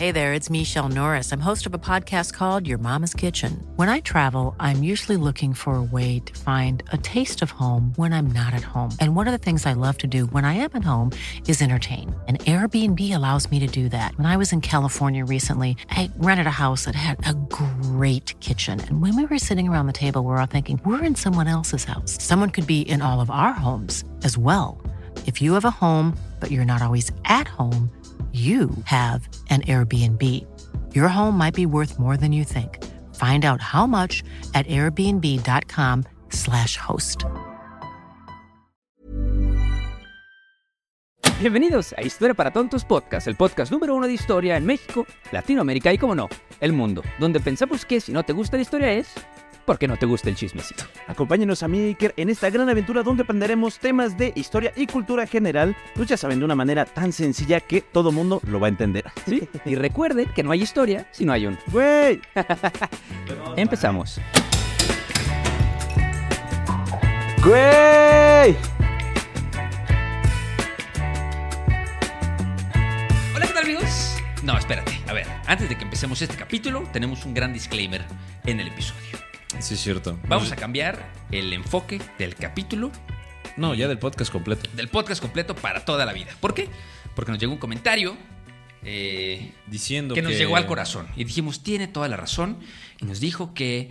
Hey there, it's Michelle Norris. I'm host of a podcast called Your Mama's Kitchen. When I travel, I'm usually looking for a way to find a taste of home when I'm not at home. And one of the things I love to do when I am at home is entertain. And Airbnb allows me to do that. When I was in California recently, I rented a house that had a great kitchen. And when we were sitting around the table, we were all thinking, we're in someone else's house. Someone could be in all of our homes as well. If you have a home, but you're not always at home, you have an Airbnb. Your home might be worth more than you think. Find out how much at airbnb.com/host. Bienvenidos a Historia para Tontos Podcast, el podcast número 1 de historia en México, Latinoamérica y, como no, el mundo, donde pensamos que si no te gusta la historia es porque no te gusta el chismecito. Acompáñenos a mí, Iker, en esta gran aventura donde aprenderemos temas de historia y cultura general, pues ya saben, de una manera tan sencilla que todo mundo lo va a entender. ¿Sí? Y recuerden que no hay historia si no hay un ¡güey! Empezamos. ¡Güey! Hola, ¿qué tal, amigos? No, espérate, a ver, antes de que empecemos este capítulo, tenemos un gran disclaimer en el episodio. Sí, es cierto. Vamos a cambiar el enfoque del capítulo. No, ya del podcast completo. Del podcast completo para toda la vida. ¿Por qué? Porque nos llegó un comentario diciendo que nos llegó al corazón. Y dijimos, tiene toda la razón. Y nos dijo que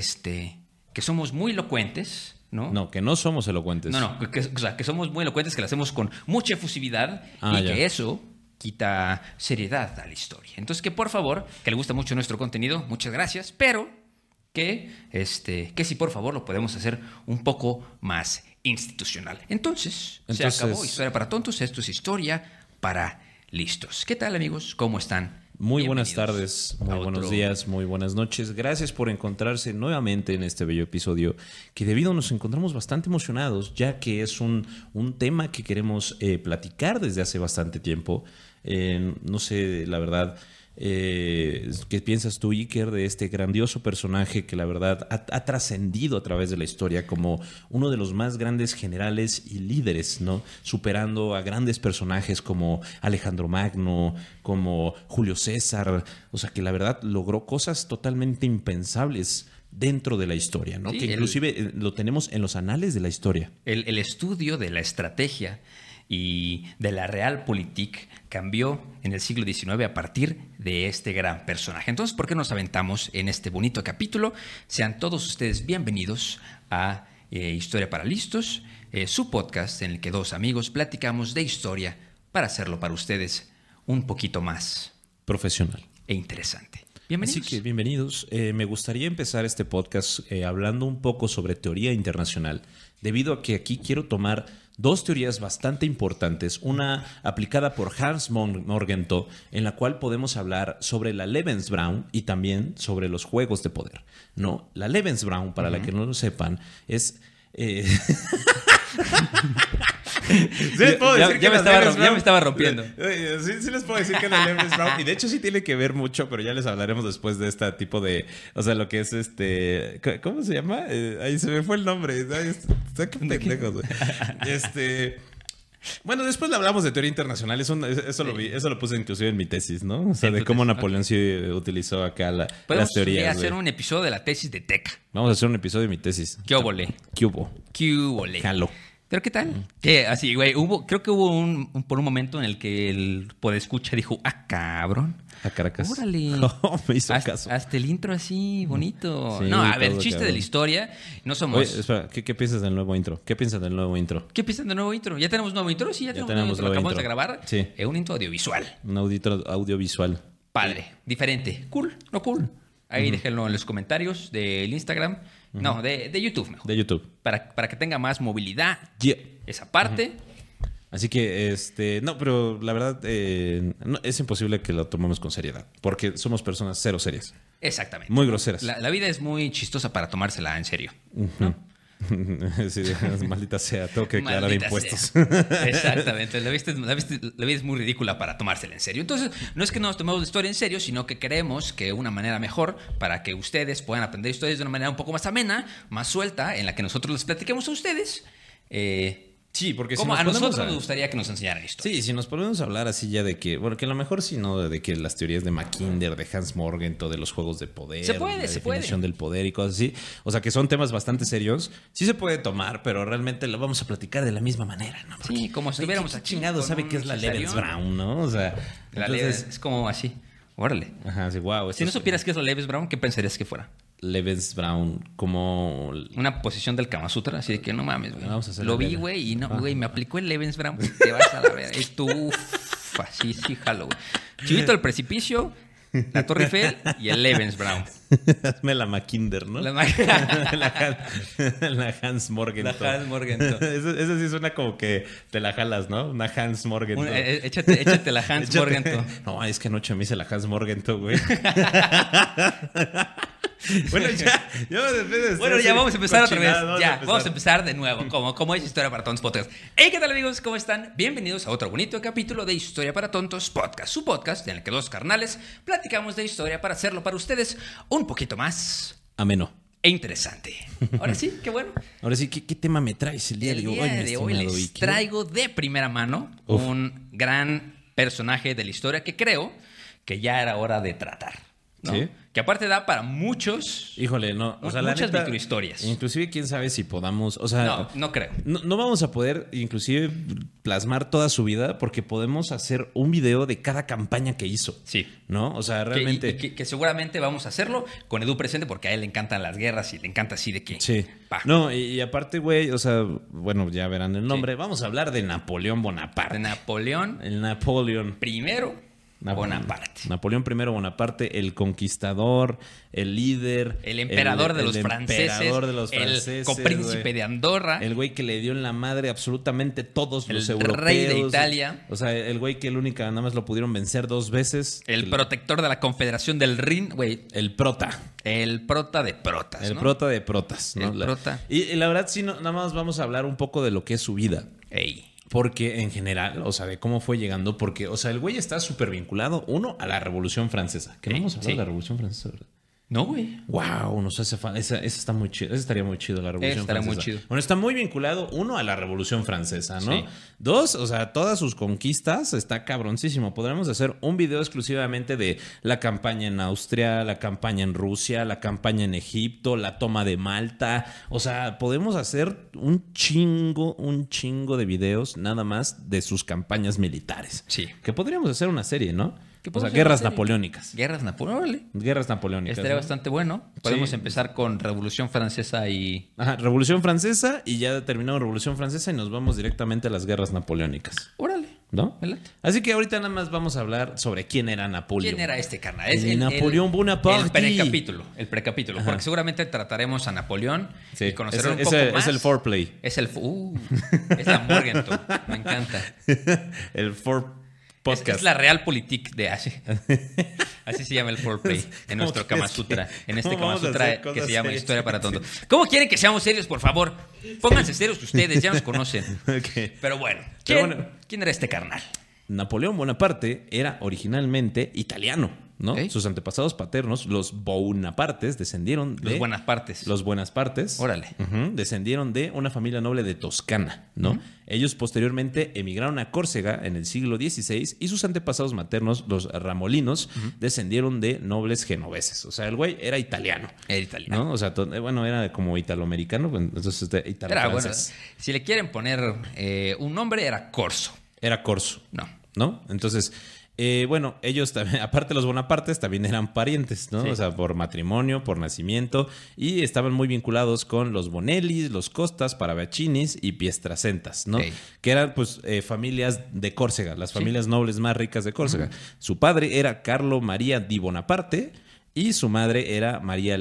somos muy elocuentes, ¿no? No, que no somos elocuentes. No, que somos muy elocuentes, que lo hacemos con mucha efusividad que eso quita seriedad a la historia. Entonces, que por favor, que le gusta mucho nuestro contenido, muchas gracias, pero que si por favor lo podemos hacer un poco más institucional. Entonces se acabó Historia para Tontos. Esto es Historia para Listos. ¿Qué tal, amigos? ¿Cómo están? Muy buenas tardes, muy buenos días, muy buenas noches. Gracias por encontrarse nuevamente en este bello episodio, que debido nos encontramos bastante emocionados, ya que es un tema que queremos platicar desde hace bastante tiempo. No sé, la verdad, ¿qué piensas tú, Iker, de este grandioso personaje que la verdad ha trascendido a través de la historia como uno de los más grandes generales y líderes, ¿no? Superando a grandes personajes como Alejandro Magno, como Julio César, o sea, que la verdad logró cosas totalmente impensables dentro de la historia, ¿no? Sí, que inclusive lo tenemos en los anales de la historia. El estudio de la estrategia y de la Realpolitik cambió en el siglo XIX a partir de este gran personaje. Entonces, ¿por qué nos aventamos en este bonito capítulo? Sean todos ustedes bienvenidos a Historia para Listos, su podcast en el que dos amigos platicamos de historia para hacerlo para ustedes un poquito más profesional e interesante. Bienvenidos. Así que bienvenidos. Me gustaría empezar este podcast hablando un poco sobre teoría internacional, debido a que aquí quiero tomar dos teorías bastante importantes, una aplicada por Hans Morgenthau, en la cual podemos hablar sobre la Lebensraum y también sobre los juegos de poder, ¿no? La Lebensraum, para la que no lo sepan, es... Sí les puedo decir que ya me estaba rompiendo. Sí les puedo decir que la Lebensraum, y de hecho sí tiene que ver mucho, pero ya les hablaremos después de este tipo de, o sea, lo que es ¿cómo se llama? Ahí se me fue el nombre. Está que pendejos, güey. Bueno, después le hablamos de teoría internacional. Eso lo puse inclusive en mi tesis, ¿no? O sea, de cómo Napoleón sí utilizó acá las teorías. Podemos hacer un episodio de la tesis de Teca. Vamos a hacer un episodio de mi tesis. ¿Qué óvole? ¿Qué hubo? Jalo. ¿Pero qué tal? Que así, güey, creo que hubo por un momento en el que el podescucha dijo, cabrón. A Caracas. Órale. No, me hizo caso. Hasta el intro así, bonito. Sí, no, a ver, el chiste cabrón de la historia, no somos... Oye, espera, ¿qué piensas del nuevo intro? ¿Qué piensan del nuevo intro? ¿Ya tenemos nuevo intro? Sí, ya tenemos nuevo intro. Lo acabamos de grabar. Sí. Un intro audiovisual. Un audiovisual. Padre, diferente. Cool, no cool. Ahí déjenlo en los comentarios del Instagram. No, de YouTube mejor. De YouTube. Para que tenga más movilidad. Yeah. Esa parte. Así que, no, pero la verdad, no, es imposible que lo tomemos con seriedad. Porque somos personas cero serias. Exactamente. Muy groseras. La vida es muy chistosa para tomársela en serio, ¿no? Sí, maldita sea, tengo que declarar impuestos. Exactamente, la vida es muy ridícula para tomársela en serio. Entonces, no es que no nos tomemos la historia en serio, sino que creemos que una manera mejor para que ustedes puedan aprender historias de una manera un poco más amena, más suelta, en la que nosotros les platiquemos a ustedes, Sí, porque como a nosotros nos gustaría que nos enseñaran historia. Sí, si nos ponemos a hablar así ya de que, bueno, que a lo mejor sí, ¿no? De que las teorías de Mackinder, de Hans Morgenthau, de los juegos de poder, la definición del poder y cosas así. O sea, que son temas bastante serios. Sí se puede tomar, pero realmente lo vamos a platicar de la misma manera, ¿no? Porque, sí, como si estuviéramos aquí. Chingado sabe qué es la Lebensbraun, ¿no? O sea, entonces, es como así. Órale. Ajá, sí, wow. Si no supieras qué es la Lebensbraun, ¿qué pensarías que fuera? Lebensbraun, como una posición del Kama Sutra, así de que no mames, güey. Lo vi, güey, y no, güey, me aplicó el Lebensbraun. Te vas a la verga. Y tú, así, sí, jalo, güey. Chivito al precipicio, la Torre Eiffel y el Lebensbraun. Hazme la Mackinder, ¿no? La Hans Morgenthau. La Hans Morgenthau. Eso sí suena como que te la jalas, ¿no? Una Hans Morgenthau. Échate la Hans Morgenthau. No, es que anoche me hice la Hans Morgenthau, güey. Bueno, ya vamos a empezar otra vez. Vamos a empezar de nuevo, como es Historia para Tontos Podcast. Hey, ¿qué tal, amigos? ¿Cómo están? Bienvenidos a otro bonito capítulo de Historia para Tontos Podcast, su podcast en el que dos carnales platicamos de historia para hacerlo para ustedes un poquito más ameno e interesante. Ahora sí, qué bueno. Ahora sí, ¿qué tema me traes el día de hoy? El día de hoy les traigo de primera mano un gran personaje de la historia que creo que ya era hora de tratar, ¿no? ¿Sí? Que aparte da para muchos... Híjole, no. O sea, muchas microhistorias. Inclusive, quién sabe si podamos... O sea, no creo. No vamos a poder, inclusive, plasmar toda su vida porque podemos hacer un video de cada campaña que hizo. Sí. ¿No? O sea, realmente... Que seguramente vamos a hacerlo con Edu presente porque a él le encantan las guerras y le encanta así de que... Sí. No, y aparte, güey, o sea, bueno, ya verán el nombre. Sí. Vamos a hablar de Napoleón Bonaparte. De Napoleón. El Napoleón. Primero... Bonaparte. Napoleón I Bonaparte, el conquistador, el líder. El emperador de los franceses. El copríncipe de Andorra. El güey que le dio en la madre absolutamente todos los europeos. El rey de Italia. O sea, el güey que nada más lo pudieron vencer 2 veces. El protector de la Confederación del Rin, güey. El prota. El prota de protas, ¿no? El prota de protas, ¿no? El prota. Y la verdad, sí, nada más vamos a hablar un poco de lo que es su vida. Ey. Porque en general, o sea, de cómo fue llegando, porque, o sea, el güey está súper vinculado, uno, a la Revolución Francesa. Que no vamos a hablar de la Revolución Francesa, ¿verdad? No, güey. Wow, nos hace falta. Esa está muy chido. Esa estaría muy chido, la Revolución Francesa. Estaría muy chido. Bueno, está muy vinculado, uno, a la Revolución Francesa, ¿no? Sí. 2, o sea, todas sus conquistas, está cabroncísimo. Podremos hacer un video exclusivamente de la campaña en Austria, la campaña en Rusia, la campaña en Egipto, la toma de Malta. O sea, podemos hacer un chingo de videos nada más de sus campañas militares. Sí. Que podríamos hacer una serie, ¿no? O sea, guerras napoleónicas. Guerras napoleónicas. Guerras napoleónicas. Estaría bastante bueno. Podemos empezar con Revolución Francesa y... Ajá, Revolución Francesa y ya terminamos Revolución Francesa y nos vamos directamente a las guerras napoleónicas. Órale. ¿No? Así que ahorita nada más vamos a hablar sobre quién era Napoleón. ¿Quién era este carnal? Es Napoleón Bonaparte. El prerecapítulo. Porque seguramente trataremos a Napoleón y conocer un poco más. Es el foreplay. Es es la Morgenthau. Me encanta. El podcast. Es la Realpolitik de así. Así se llama el foreplay en nuestro Kama Sutra. En este Kama Sutra que se llama Historia para Tontos. ¿Cómo quieren que seamos serios, por favor? Pónganse serios ustedes, ya nos conocen. Okay. Pero bueno, ¿quién era este carnal? Napoleón Bonaparte era originalmente italiano, ¿no? ¿Okay? Sus antepasados paternos, los Bonapartes, descendieron de... Los Buenapartes. Órale. Descendieron de una familia noble de Toscana, ¿no? Ellos posteriormente emigraron a Córcega en el siglo XVI y sus antepasados maternos, los Ramolinos, descendieron de nobles genoveses. O sea, el güey era italiano. Era italiano. ¿No? O sea, bueno, era como italoamericano, entonces italo-francés. Bueno, si le quieren poner un nombre, era Corso. Era Corso. ¿No? Entonces, bueno, ellos también, aparte de los Bonapartes, también eran parientes, ¿no? Sí. O sea, por matrimonio, por nacimiento, y estaban muy vinculados con los Bonellis, los Costas, Paravacinis y Pietracentas, ¿no? Okay. Que eran, pues, familias de Córcega, las familias nobles más ricas de Córcega. Su padre era Carlo María di Bonaparte y su madre era María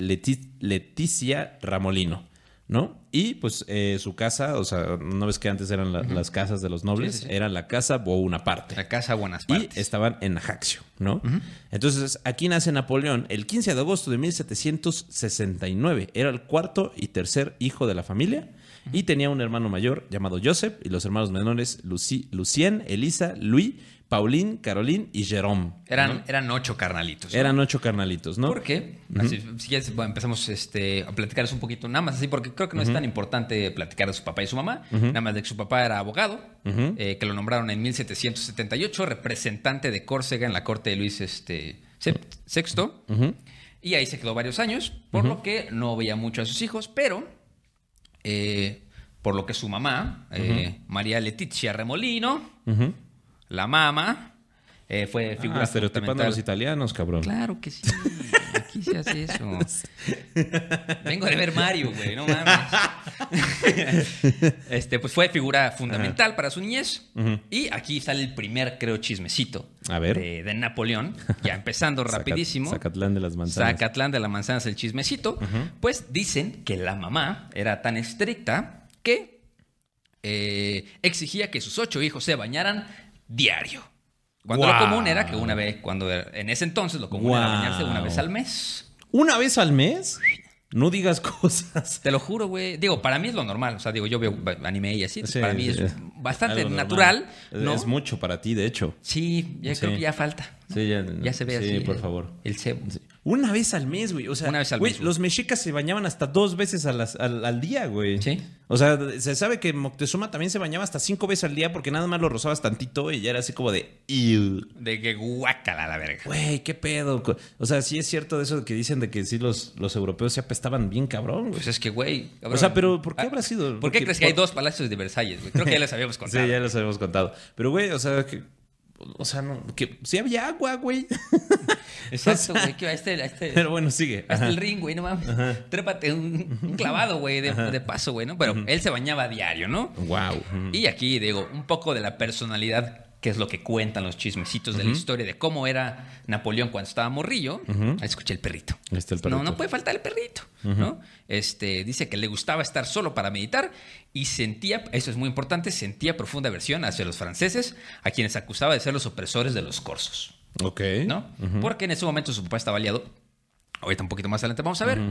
Leticia Ramolino, ¿no? Y pues su casa, o sea, ¿no ves que antes eran las casas de los nobles? Sí. Era la casa Bonaparte. La casa Bonaparte. Y estaban en Ajaccio, ¿no? Entonces, aquí nace Napoleón el 15 de agosto de 1769. Era el cuarto y tercer hijo de la familia. Y tenía un hermano mayor llamado Joseph y los hermanos menores Lucien, Elisa, Louis, Pauline, Caroline y Jérôme. Eran 8 carnalitos, ¿no? Eran 8 carnalitos, ¿no? ¿Por qué? Así, si quieres, empezamos a platicarles un poquito, nada más así, porque creo que no es tan importante platicar de su papá y su mamá. Nada más de que su papá era abogado, que lo nombraron en 1778, representante de Córcega en la corte de Luis VI. Y ahí se quedó varios años, por lo que no veía mucho a sus hijos, pero por lo que su mamá, María Letizia Remolino, la mamá, fue figura estereotipando a los italianos, cabrón. Claro que sí. Aquí se hace eso. Vengo de ver Mario, güey. No mames. Pues fue figura fundamental para su niñez. Y aquí sale el primer, creo, chismecito. A ver. De Napoleón. Ya empezando rapidísimo. Zacatlán de las manzanas. Zacatlán de las manzanas, el chismecito. Pues dicen que la mamá era tan estricta que exigía que sus 8 hijos se bañaran diario. Cuando lo común era que en ese entonces lo común era bañarse una vez al mes. ¿Una vez al mes? No digas cosas. Te lo juro, güey. Digo, para mí es lo normal. O sea, digo, yo veo anime y así. Sí, para mí es bastante natural, ¿no? Es mucho para ti, de hecho. Sí, creo que ya falta, ¿no? Sí, ya se ve así. Sí, por favor. El cebo. Sí. Una vez al mes, güey. O sea, una vez al güey, mes, los mexicas se bañaban hasta 2 veces al día, güey. Sí. O sea, se sabe que Moctezuma también se bañaba hasta 5 veces al día porque nada más lo rozabas tantito y ya era así como de... Ew. De que guácala la verga. Güey, qué pedo. O sea, sí es cierto de eso que dicen de que sí los europeos se apestaban bien cabrón, güey. Pues es que, güey... O sea, pero ¿por qué habrá sido? ¿Por qué crees que hay 2 palacios de Versalles, güey? Creo que ya les habíamos contado. Sí, ya les habíamos contado. Pero, güey, o sea, no, que sí había agua, güey. Exacto, güey. Pero bueno, sigue. Hasta el ring, güey, no mames. Trépate un clavado, güey, de paso, güey, ¿no? Pero él se bañaba a diario, ¿no? Wow. Y aquí, digo, un poco de la personalidad, que es lo que cuentan los chismecitos de la historia de cómo era Napoleón cuando estaba morrillo. Ahí escuché el perrito. No puede faltar el perrito, ¿no? Dice que le gustaba estar solo para meditar y sentía, eso es muy importante, sentía profunda aversión hacia los franceses, a quienes acusaba de ser los opresores de los corsos. Ok. ¿No? Porque en ese momento su papá estaba aliado. Ahorita un poquito más adelante vamos a ver.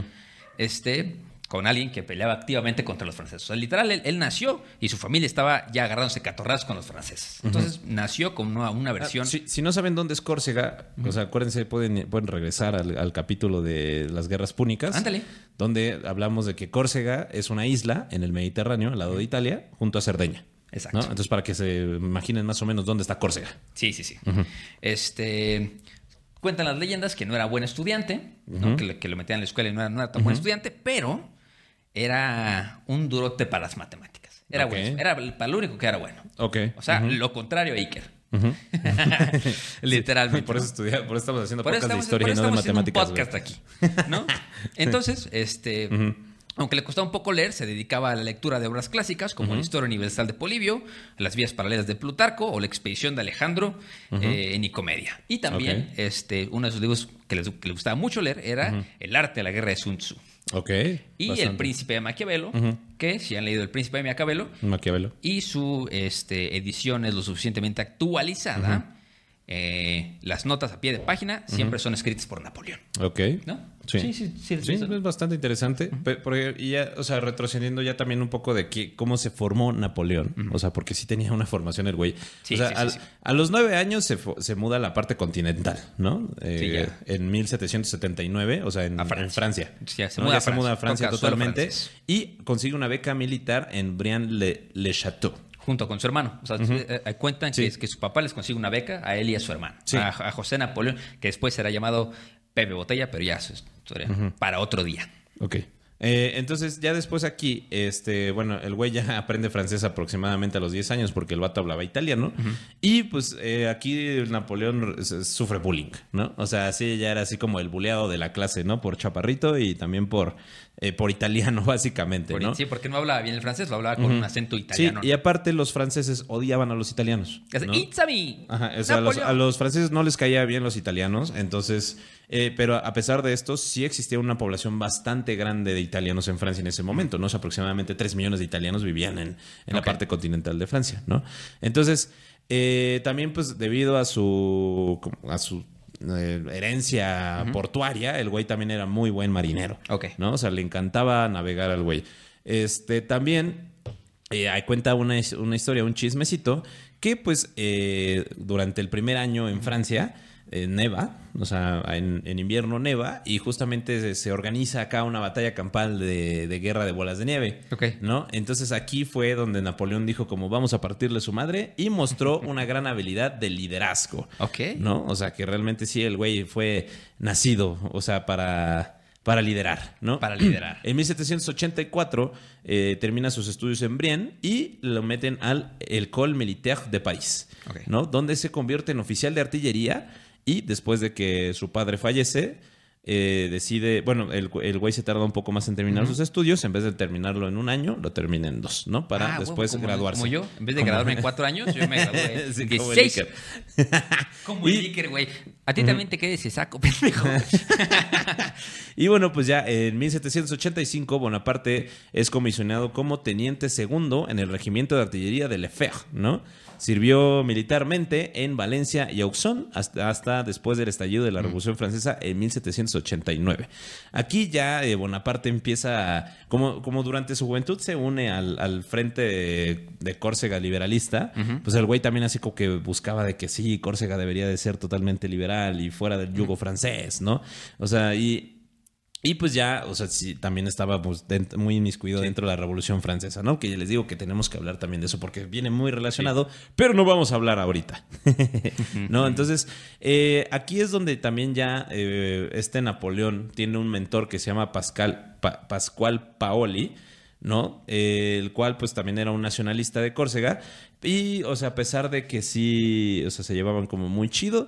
Con alguien que peleaba activamente contra los franceses. O sea, literal, él nació y su familia estaba ya agarrándose catorrazos con los franceses. Entonces, nació con una versión... Si no saben dónde es Córcega, o sea, acuérdense, pueden regresar al capítulo de las guerras púnicas. Ándale. Donde hablamos de que Córcega es una isla en el Mediterráneo, al lado de Italia, junto a Cerdeña. Exacto. ¿No? Entonces, para que se imaginen más o menos dónde está Córcega. Sí. Cuentan las leyendas que no era buen estudiante, ¿no? Que lo metían en la escuela y no era tan buen estudiante, pero era un durote para las matemáticas. Era bueno. Era para lo único que era bueno. Okay. O sea, lo contrario a Iker. Literalmente. Por eso estamos haciendo podcast de historia y no de matemáticas. Un podcast aquí, ¿no? Entonces, aunque le costaba un poco leer, se dedicaba a la lectura de obras clásicas como la Historia Universal de Polibio, las Vías Paralelas de Plutarco o la Expedición de Alejandro en Nicomedia. Y también uno de sus libros que le gustaba mucho leer era El arte de la guerra de Sun Tzu. Y bastante. El Príncipe de Maquiavelo, que si han leído El Príncipe de Maquiavelo y su edición es lo suficientemente actualizada, las notas a pie de página siempre son escritas por Napoleón. Ok. ¿No? Sí, es bastante interesante. Porque ya, o sea, retrocediendo ya también un poco de cómo se formó Napoleón. O sea, porque sí tenía una formación el güey. A los 9 años se muda a la parte continental, ¿no? En 1779, o sea, en Francia. Sí, se muda a Francia totalmente. Y consigue una beca militar en Briand-le-Château. Junto con su hermano. O sea, cuentan que su papá les consigue una beca a él y a su hermano. Sí. A José Napoleón, que después será llamado Pepe Botella, pero ya eso es historia para otro día. Ok. Entonces, ya después aquí, bueno, el güey ya aprende francés aproximadamente a los 10 años porque el vato hablaba italiano. Y pues aquí Napoleón sufre bullying, ¿no? O sea, sí, ya era así como el buleado de la clase, ¿no? Por chaparrito y también por italiano, básicamente, ¿no? Sí, porque no hablaba bien el francés, lo hablaba con un acento italiano. Sí, y aparte los franceses odiaban a los italianos, ¿no? It's a me. Ajá, o sea, a los franceses no les caía bien los italianos, entonces... pero a pesar de esto, sí existía una población bastante grande de italianos en Francia en ese momento, ¿no? O sea, aproximadamente 3 millones de italianos vivían en la parte continental de Francia, ¿no? Entonces, también pues debido a su herencia portuaria, el güey también era muy buen marinero, ¿no? O sea, le encantaba navegar al güey. También cuenta una historia, un chismecito, que pues durante el primer año en Francia neva, o sea, en invierno neva, y justamente se organiza acá una batalla campal de guerra de bolas de nieve, ¿no? Entonces aquí fue donde Napoleón dijo como vamos a partirle su madre, y mostró una gran habilidad de liderazgo, ¿no? O sea, que realmente sí, el güey fue nacido, o sea, para liderar, ¿no? Para liderar. En 1784 termina sus estudios en Brienne y lo meten al École Militaire de París, ¿no? Donde se convierte en oficial de artillería, y después de que su padre fallece, decide... Bueno, el güey se tarda un poco más en terminar sus estudios. En vez de terminarlo en un año, lo termina en 2, ¿no? Para después graduarse. Como yo. En vez de graduarme en 4 años, yo me gradué en 16. Como el Iker, güey. A ti también te queda ese saco, pendejo. Y bueno, pues ya en 1785 Bonaparte es comisionado como teniente segundo en el regimiento de artillería de Lefebvre, ¿no? Sirvió militarmente en Valencia y Auxonne hasta después del estallido de la Revolución Francesa en 1789. Aquí ya Bonaparte empieza, como durante su juventud se une al frente de Córcega liberalista, pues el güey también así como que buscaba de que sí, Córcega debería de ser totalmente liberal y fuera del yugo francés, ¿no? O sea, y pues ya, o sea, sí, también estaba pues, muy inmiscuido dentro de la Revolución Francesa, ¿no? Que ya les digo que tenemos que hablar también de eso porque viene muy relacionado, pero no vamos a hablar ahorita, ¿no? Entonces, aquí es donde también ya Napoleón tiene un mentor que se llama Pascual Paoli, ¿no? El cual pues también era un nacionalista de Córcega y, o sea, a pesar de que sí, o sea, se llevaban como muy chido,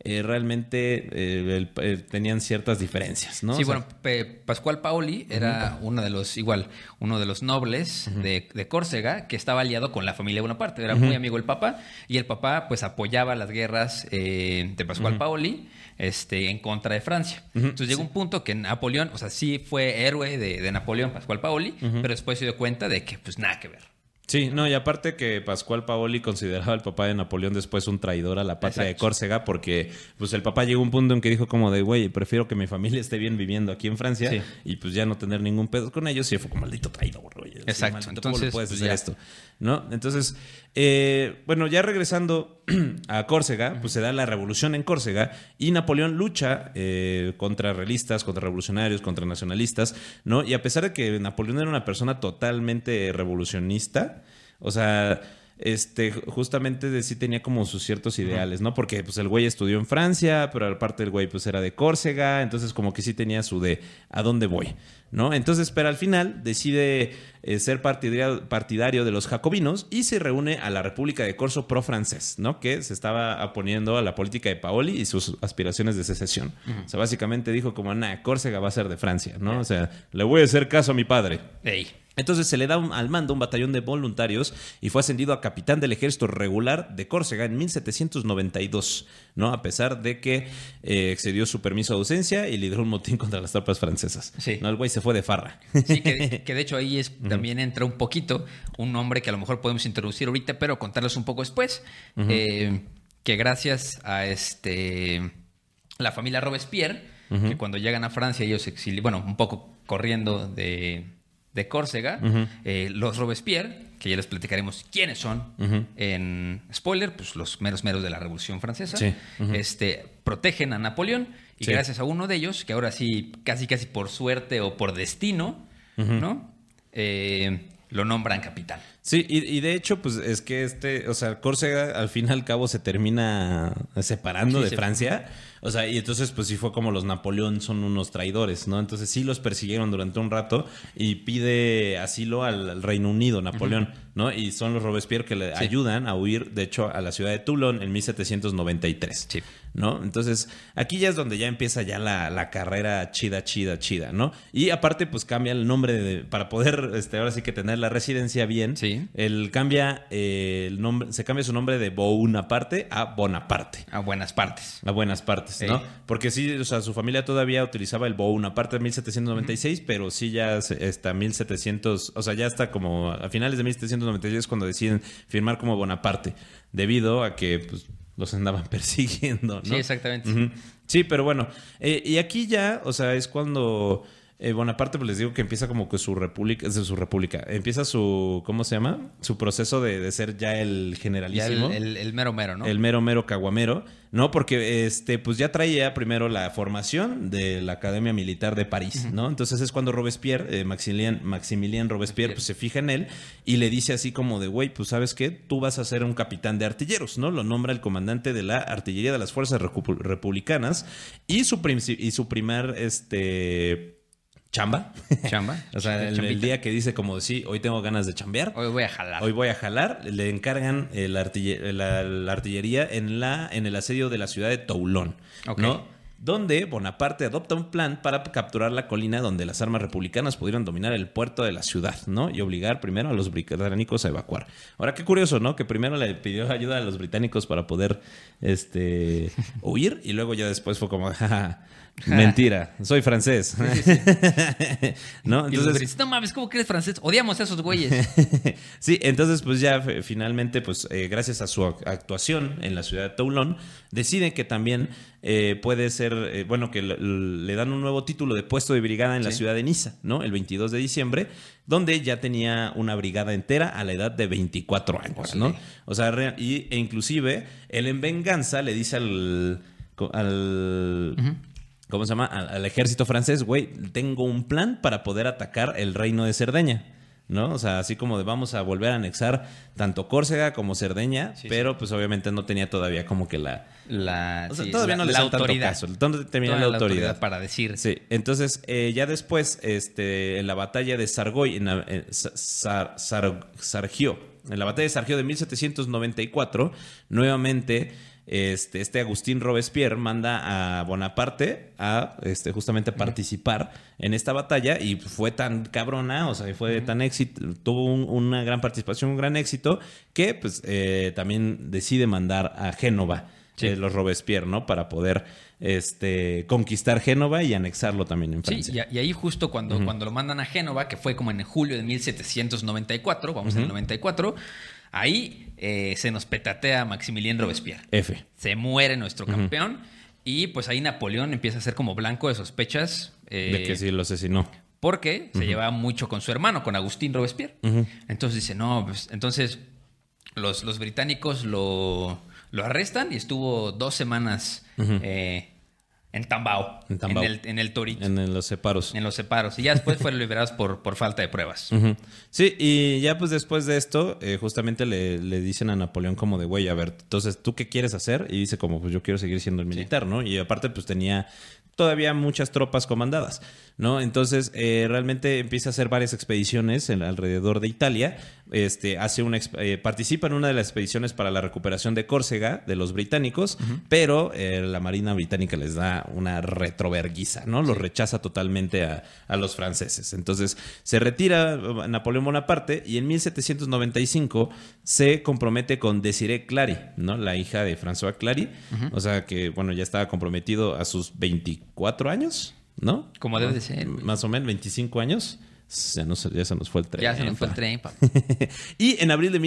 realmente tenían ciertas diferencias, ¿no? Sí, o sea, bueno, Pascual Paoli era uno de los nobles de Córcega que estaba aliado con la familia Bonaparte. Era muy amigo del Papa y el Papa pues apoyaba las guerras de Pascual Paoli en contra de Francia. Entonces llegó un punto que Napoleón, o sea, sí fue héroe de Napoleón, Pascual Paoli, pero después se dio cuenta de que pues nada que ver. Sí, no, y aparte que Pascual Paoli consideraba al papá de Napoleón después un traidor a la patria de Córcega, porque pues el papá llegó a un punto en que dijo como de, güey, prefiero que mi familia esté bien viviendo aquí en Francia y pues ya no tener ningún pedo con ellos, y fue como maldito traidor, güey. Exacto. Sí, entonces, ¿cómo le puedes pues, hacer esto? ¿No? Entonces, bueno, ya regresando a Córcega, pues se da la revolución en Córcega y Napoleón lucha contra realistas, contra revolucionarios, contra nacionalistas, ¿no? Y a pesar de que Napoleón era una persona totalmente revolucionista, o sea, justamente sí tenía como sus ciertos ideales, ¿no? Porque pues el güey estudió en Francia, pero aparte el güey pues era de Córcega, entonces como que sí tenía su de ¿a dónde voy? ¿No? Entonces, pero al final decide ser partidario de los jacobinos y se reúne a la República de Corso pro-francés, ¿no? Que se estaba oponiendo a la política de Paoli y sus aspiraciones de secesión. O sea, básicamente dijo como, Córcega va a ser de Francia, ¿no? O sea, le voy a hacer caso a mi padre. Ey. Entonces se le da al mando un batallón de voluntarios y fue ascendido a capitán del ejército regular de Córcega en 1792, ¿no? A pesar de que excedió su permiso de ausencia y lideró un motín contra las tropas francesas. Sí. No, el güey se fue de farra. Sí, que de hecho ahí también entra un poquito un nombre que a lo mejor podemos introducir ahorita, pero contarles un poco después. Que gracias a la familia Robespierre, que cuando llegan a Francia ellos un poco corriendo de Córcega, los Robespierre, que ya les platicaremos quiénes son en spoiler, pues los meros de la Revolución Francesa, protegen a Napoleón y gracias a uno de ellos, que ahora sí, casi por suerte o por destino, ¿no? Lo nombran capitán. Sí, y de hecho, pues es que Córcega al fin y al cabo se termina separando de Francia. O sea, y entonces pues sí fue como los Napoleón son unos traidores, ¿no? Entonces sí los persiguieron durante un rato y pide asilo al Reino Unido, Napoleón, ¿no? Y son los Robespierre que le ayudan a huir, de hecho, a la ciudad de Toulon en 1793, ¿no? Entonces aquí ya es donde ya empieza ya la carrera chida, ¿no? Y aparte pues cambia el nombre para poder, ahora sí que tener la residencia bien. Sí. Él cambia el nombre, se cambia su nombre de Bonaparte a Bonaparte. A Buenas Partes. A Buenas Partes, ¿no? Porque sí, o sea, su familia todavía utilizaba el Bonaparte de 1796, pero sí ya está 1700, o sea, ya está como a finales de 1796 cuando deciden firmar como Bonaparte, debido a que pues los andaban persiguiendo, ¿no? Sí, exactamente. Sí, pero bueno, y aquí ya, o sea, es cuando Bonaparte, pues les digo que empieza como que su república, empieza su, ¿cómo se llama? Su proceso de ser ya el generalísimo. Ya el mero mero, ¿no? El mero caguamero, ¿no? Porque pues ya traía primero la formación de la Academia Militar de París, ¿no? Entonces es cuando Robespierre, Maximilien Robespierre, pues se fija en él y le dice así como de, güey, pues ¿sabes qué? Tú vas a ser un capitán de artilleros, ¿no? Lo nombra el comandante de la artillería de las fuerzas republicanas y su primer, chamba. O sea, el día que dice como, sí, hoy tengo ganas de chambear. Hoy voy a jalar. Le encargan la artillería en el asedio de la ciudad de Toulon, ¿no? Donde Bonaparte adopta un plan para capturar la colina donde las armas republicanas pudieron dominar el puerto de la ciudad, ¿no? Y obligar primero a los británicos a evacuar. Ahora, qué curioso, ¿no? Que primero le pidió ayuda a los británicos para poder huir y luego ya después fue como, mentira, soy francés. Sí. ¿No? Entonces, no mames, ¿cómo que eres francés? Odiamos a esos güeyes. Sí, entonces pues ya finalmente, pues gracias a su actuación en la ciudad de Toulon, deciden que también puede ser, que le dan un nuevo título de puesto de brigada en la ciudad de Niza, ¿no? El 22 de diciembre, donde ya tenía una brigada entera a la edad de 24 años, ¿no? O sea, e inclusive él en venganza le dice al ¿cómo se llama? Al ejército francés, güey, tengo un plan para poder atacar el reino de Cerdeña, ¿no? O sea, así como de vamos a volver a anexar tanto Córcega como Cerdeña, pero pues obviamente no tenía todavía como que todavía no le dan tanto caso. Tenía la autoridad para decir. Sí, entonces ya después, en la batalla de Sargoi, en la batalla de Sargio de 1794, nuevamente Agustín Robespierre manda a Bonaparte a justamente participar en esta batalla y fue tan cabrona, o sea, fue tan éxito, tuvo una gran participación, un gran éxito, que pues también decide mandar a Génova los Robespierre, ¿no? Para poder conquistar Génova y anexarlo también en Francia. Sí, y ahí justo cuando lo mandan a Génova, que fue como en julio de 1794, vamos en el 94, ahí se nos petatea Maximilien Robespierre. Se muere nuestro campeón y pues ahí Napoleón empieza a ser como blanco de sospechas. De que sí lo asesinó. Porque se llevaba mucho con su hermano, con Agustín Robespierre. Entonces dice, no, pues entonces los británicos lo arrestan y estuvo 2 semanas en Tambao. En el Torito. En los separos. Y ya después fueron liberados por falta de pruebas. Sí, y ya pues después de esto, justamente le dicen a Napoleón como de, güey, a ver, entonces, ¿tú qué quieres hacer? Y dice como, pues yo quiero seguir siendo el militar, ¿no? Y aparte pues tenía todavía muchas tropas comandadas, ¿no? Entonces, realmente empieza a hacer varias expediciones alrededor de Italia. Participa en una de las expediciones para la recuperación de Córcega de los británicos, pero la Marina británica les da una retroverguiza, ¿no? Los rechaza totalmente a los franceses. Entonces, se retira Napoleón Bonaparte y en 1795 se compromete con Désirée Clary, ¿no? La hija de François Clary. O sea que, bueno, ya estaba comprometido a sus 24 años, ¿no? Como debe de ser. Más o menos 25 años. Ya se nos fue el tren. Ya se nos fue el tren, papá. Y en abril de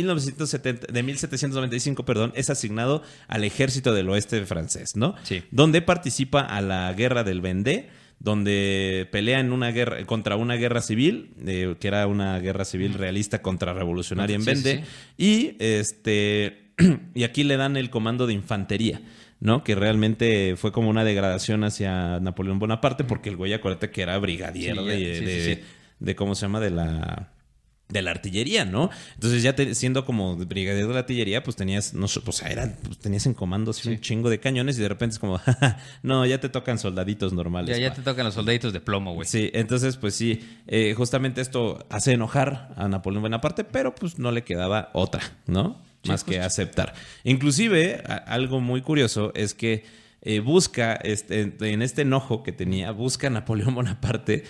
1795, es asignado al ejército del oeste francés, ¿no? Sí. Donde participa a la guerra del Vendée, donde pelea en una guerra contra una guerra civil, que era una guerra civil realista contra revolucionaria en Vendée. Sí. Y aquí le dan el comando de infantería, ¿no? Que realmente fue como una degradación hacia Napoleón Bonaparte, porque el güey, acuérdate que era brigadier de ¿cómo se llama? De la artillería, ¿no? Entonces ya siendo como brigadier de la artillería, pues tenías, tenías en comando un chingo de cañones y de repente es como, no, ya te tocan soldaditos normales. Ya te tocan los soldaditos de plomo, güey. Sí, entonces pues sí, justamente esto hace enojar a Napoleón Bonaparte, pero pues no le quedaba otra, ¿no? Más que aceptar. Inclusive, algo muy curioso es que busca, en este enojo que tenía, busca Napoleón Bonaparte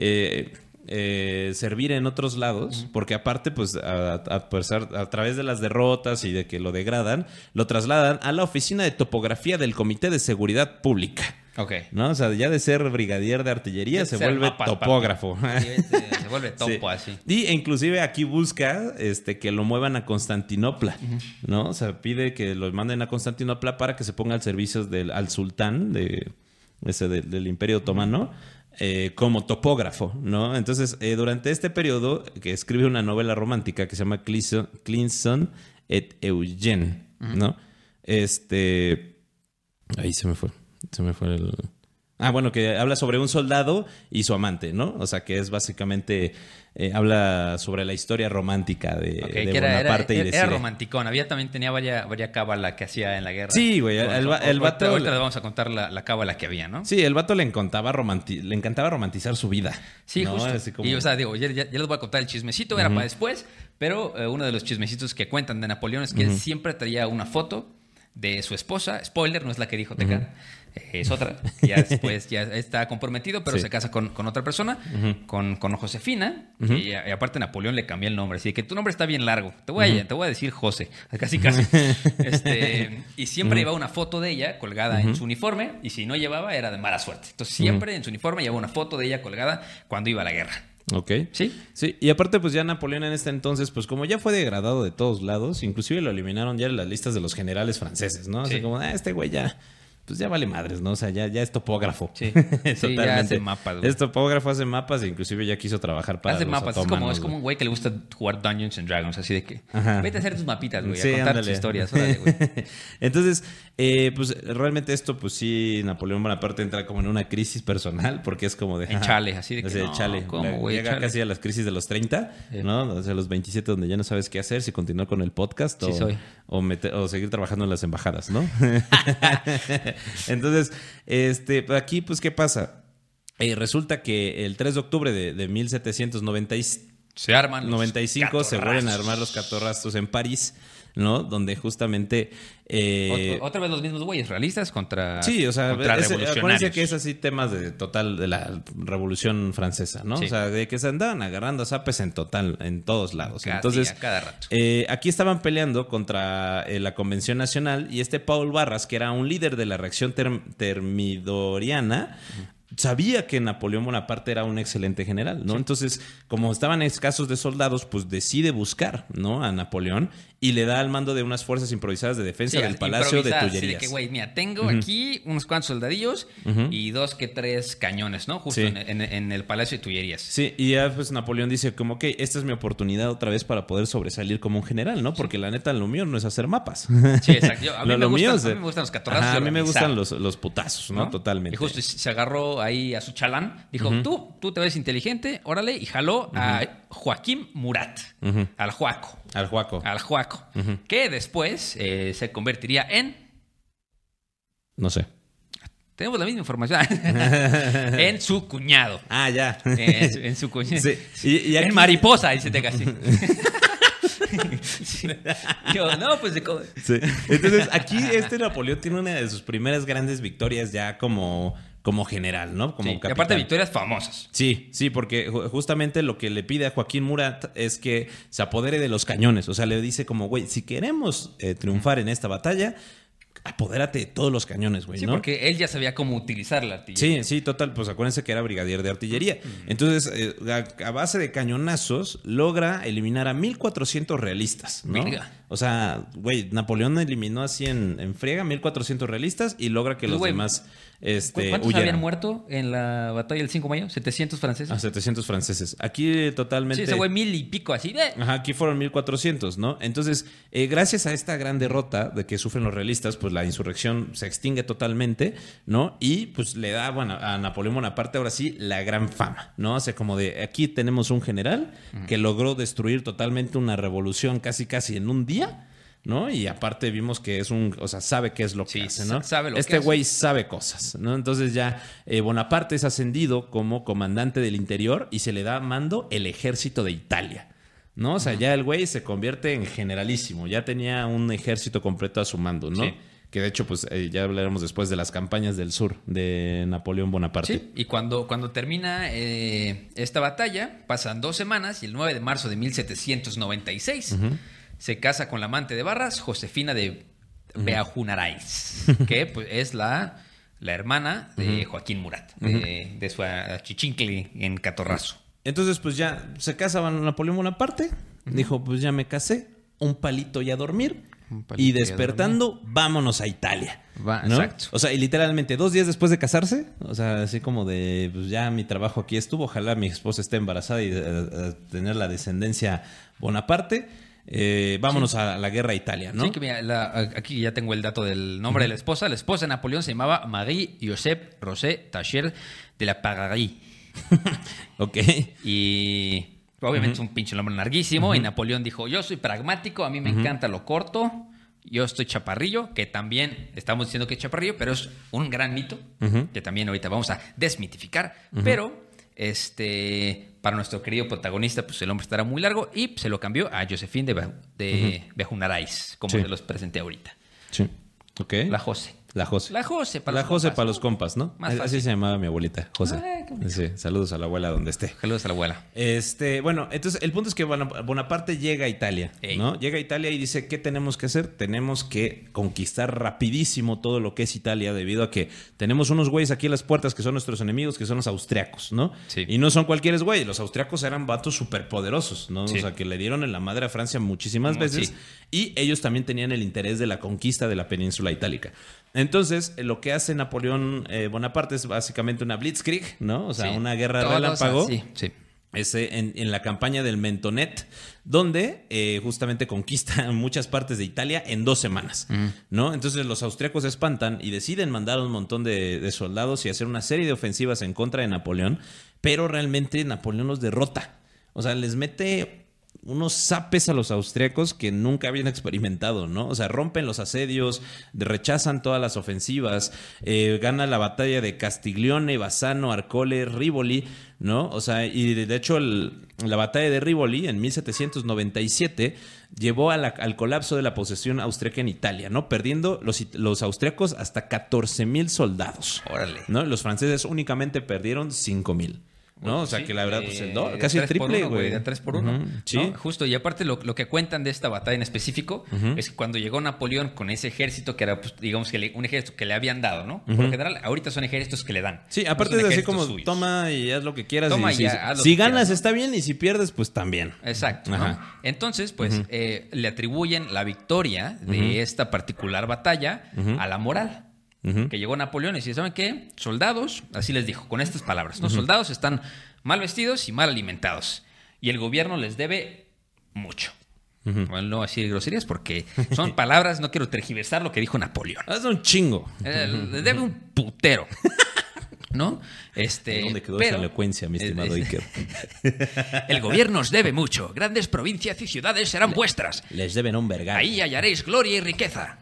servir en otros lados, porque aparte, pues, a través de las derrotas y de que lo degradan, lo trasladan a la oficina de topografía del Comité de Seguridad Pública. ¿No? O sea, ya de ser brigadier de artillería se vuelve topógrafo. Se vuelve topo, así. Y inclusive aquí busca que lo muevan a Constantinopla, ¿no? O sea, pide que los manden a Constantinopla para que se ponga al servicio al sultán del Imperio Otomano, como topógrafo, ¿no? Entonces, durante este periodo, que escribe una novela romántica que se llama Clinson et Eugène, ¿no? Ahí se me fue el... bueno, que habla sobre un soldado y su amante, ¿no? O sea, que es básicamente... habla sobre la historia romántica de Bonaparte y de Cire. Era romanticón. También tenía varias cábala que hacía en la guerra. Sí, güey. El vato... Ahorita le vamos a contar la cábala que había, ¿no? Sí, el vato le encantaba romantizar su vida. Sí, ¿no? justo. Así como... Y, o sea, digo, ya les voy a contar el chismecito. Era para después. Pero uno de los chismecitos que cuentan de Napoleón es que él siempre traía una foto de su esposa. Spoiler, no es la que dijo Teca. Es otra. Ya después ya está comprometido, pero se casa con otra persona, con Josefina. Y aparte Napoleón le cambió el nombre. Así que tu nombre está bien largo. Te voy a decir José. Casi. Y siempre llevaba una foto de ella colgada en su uniforme. Y si no llevaba, era de mala suerte. Entonces siempre en su uniforme llevaba una foto de ella colgada cuando iba a la guerra. Ok. ¿Sí? Sí, y aparte pues ya Napoleón en este entonces, pues como ya fue degradado de todos lados, inclusive lo eliminaron ya en las listas de los generales franceses, ¿no? Así como, este güey ya... Pues ya vale madres, ¿no? O sea, ya es topógrafo. Sí, totalmente. Ya hace mapas, güey. Es topógrafo, hace mapas e inclusive ya quiso trabajar para hace los mapas. otomanos, Es como un güey que le gusta jugar Dungeons and Dragons, así de que vete a hacer tus mapitas, güey, sí, a contar tus historias. Órale, güey. Entonces, pues realmente esto, pues sí, Napoleón Bonaparte entra como en una crisis personal porque es como de... En chale, así de que no, chale. ¿cómo, güey? Llega casi a las crisis de los 30, ¿no? O sea, los 27 donde ya no sabes qué hacer, si continuar con el podcast o seguir trabajando en las embajadas, ¿no? Entonces, aquí, pues, ¿qué pasa? Resulta que el 3 de octubre de 1795 se arman 95 se vuelven a armar los catorrazos en París, ¿no? Donde justamente... otra vez los mismos güeyes, realistas contra sí, o sea, revolucionarios. acuérdense que es así temas de la Revolución Francesa, ¿no? Sí. O sea, de que se andaban agarrando a zapes en todos lados. Entonces, cada rato. Aquí estaban peleando contra la Convención Nacional y Paul Barras, que era un líder de la reacción termidoriana, sabía que Napoleón Bonaparte era un excelente general, ¿no? Sí. Entonces, como estaban escasos de soldados, pues decide buscar, ¿no? A Napoleón y le da al mando de unas fuerzas improvisadas de defensa del Palacio de Tullerías. Así de que, güey, mira, tengo aquí unos cuantos soldadillos y 2 que 3 cañones, ¿no? Justo en el Palacio de Tullerías. Sí, y ya pues Napoleón dice como que esta es mi oportunidad otra vez para poder sobresalir como un general, ¿no? Porque la neta lo mío no es hacer mapas. Sí, exacto. A mí me gustan los catorrazos. A mí me gustan los putazos, ¿no? Totalmente. Y justo se agarró ahí a su chalán, dijo, tú te ves inteligente, órale, y jaló a Joaquín Murat, al Juaco. Que después se convertiría en... No sé. Tenemos la misma información. En su cuñado. Ah, ya. En su cuñado. Sí. Y aquí... En mariposa, dice Teca así. Sí. Yo, no, pues sí. Entonces, aquí Napoleón tiene una de sus primeras grandes victorias ya como general, ¿no? Como capitán. Y aparte victorias famosas. Sí, porque justamente lo que le pide a Joaquín Murat es que se apodere de los cañones. O sea, le dice como, güey, si queremos triunfar en esta batalla, apodérate de todos los cañones, güey, ¿no? Sí, porque él ya sabía cómo utilizar la artillería. Sí, total. Pues acuérdense que era brigadier de artillería. Entonces, a base de cañonazos, logra eliminar a 1,400 realistas, ¿no? Virga. O sea, güey, Napoleón eliminó así en friega 1,400 realistas y logra que los demás ¿Cuántos huyeran. habían muerto en la batalla del 5 de mayo? ¿700 franceses? 700 franceses. Aquí totalmente... Sí, ese güey 1,000 y pico así. Ajá, aquí fueron 1,400, ¿no? Entonces, gracias a esta gran derrota de que sufren los realistas, pues la insurrección se extingue totalmente, ¿no? Y pues le da, bueno, a Napoleón Bonaparte ahora sí la gran fama, ¿no? O sea, como de aquí tenemos un general que logró destruir totalmente una revolución casi en un día, ¿no? Y aparte vimos que sabe qué es lo que hace, ¿no? Sabe lo que este güey sabe cosas, ¿no? Entonces ya Bonaparte es ascendido como comandante del interior y se le da mando el ejército de Italia, ¿no? O sea, ya el güey se convierte en generalísimo, ya tenía un ejército completo a su mando, ¿no? Sí. Que de hecho, pues ya hablaremos después de las campañas del sur de Napoleón Bonaparte. Sí, y cuando termina esta batalla, pasan 2 semanas y el 9 de marzo de 1796 se casa con la amante de Barras, Josefina de Beauharnais, que pues, es la hermana de Joaquín Murat, de su achichincle en Catorrazo. Entonces, pues ya se casa Napoleón Bonaparte, dijo, pues ya me casé, un palito y a dormir. y despertando, vámonos a Italia. ¿No? Exacto. O sea, y literalmente 2 días después de casarse, o sea, así como de, pues ya mi trabajo aquí estuvo, ojalá mi esposa esté embarazada y tener la descendencia Bonaparte. Vámonos a la guerra a Italia, ¿no? Sí, que mira, aquí ya tengo el dato del nombre de la esposa. La esposa de Napoleón se llamaba Marie-Joseph Rosé Tacher de la Pagarie. Ok. Y obviamente es un pinche nombre larguísimo. Y Napoleón dijo, yo soy pragmático, a mí me encanta lo corto. Yo estoy chaparrillo, que también estamos diciendo que es chaparrillo, pero es un gran mito que también ahorita vamos a desmitificar. Pero para nuestro querido protagonista, pues el hombre estará muy largo y se lo cambió a Josephine de Bejunarais, como se los presenté ahorita. Sí. Ok. La José. La José. La José para la los José compas, para los compas, ¿no? Más Así fácil. se llamaba mi abuelita, José. Ay, qué bonito. Sí, saludos a la abuela donde esté. Saludos a la abuela. Bueno, entonces el punto es que Bonaparte llega a Italia, ¿no? Llega a Italia y dice, ¿qué tenemos que hacer? Tenemos que conquistar rapidísimo todo lo que es Italia, debido a que tenemos unos güeyes aquí en las puertas que son nuestros enemigos, que son los austriacos, ¿no? Sí. Y no son cualquier güey, los austriacos eran vatos superpoderosos, ¿no? Sí. O sea, que le dieron en la madre a Francia muchísimas veces, sí. y ellos también tenían el interés de la conquista de la península itálica. Entonces, lo que hace Napoleón Bonaparte es básicamente una blitzkrieg, ¿no? O sea, una guerra relámpago. Sí. En la campaña del Mentonet, donde justamente conquista muchas partes de Italia en 2 semanas, ¿no? Entonces los austriacos se espantan y deciden mandar un montón de soldados y hacer una serie de ofensivas en contra de Napoleón, pero realmente Napoleón los derrota. O sea, les mete unos zapes a los austriacos que nunca habían experimentado, ¿no? O sea, rompen los asedios, rechazan todas las ofensivas, gana la batalla de Castiglione, Bassano, Arcole, Rivoli, ¿no? O sea, y de hecho la batalla de Rivoli en 1797 llevó al colapso de la posesión austriaca en Italia, ¿no? Perdiendo los austriacos hasta 14,000 soldados. Órale. ¿No? Los franceses únicamente perdieron 5,000. ¿No? O sea, que la verdad, pues casi el 3 por triple, 1, güey. De 3 por 1. Sí. ¿No? Justo, y aparte lo que cuentan de esta batalla en específico es que cuando llegó Napoleón con ese ejército, que era, pues, digamos, que un ejército que le habían dado, ¿no? Por lo general, ahorita son ejércitos que le dan. Sí, No aparte son de así ejércitos como, suyos. toma y haz lo que quieras. Toma y y haz lo si que ganas quieras, ¿no? está bien y si pierdes, pues también. Exacto, ¿no? Ajá. Entonces, pues, le atribuyen la victoria de esta particular batalla a la moral. Que llegó Napoleón y dice, ¿saben qué? Soldados, así les dijo, con estas palabras, ¿no? Soldados están mal vestidos y mal alimentados. Y el gobierno les debe mucho. Bueno, no voy a decir groserías porque son palabras, no quiero tergiversar lo que dijo Napoleón. Es un chingo. Les debe un putero. ¿No? ¿Dónde quedó esa elocuencia, mi estimado Iker? El gobierno os debe mucho. Grandes provincias y ciudades serán vuestras. Les deben un vergal. Ahí hallaréis gloria y riqueza.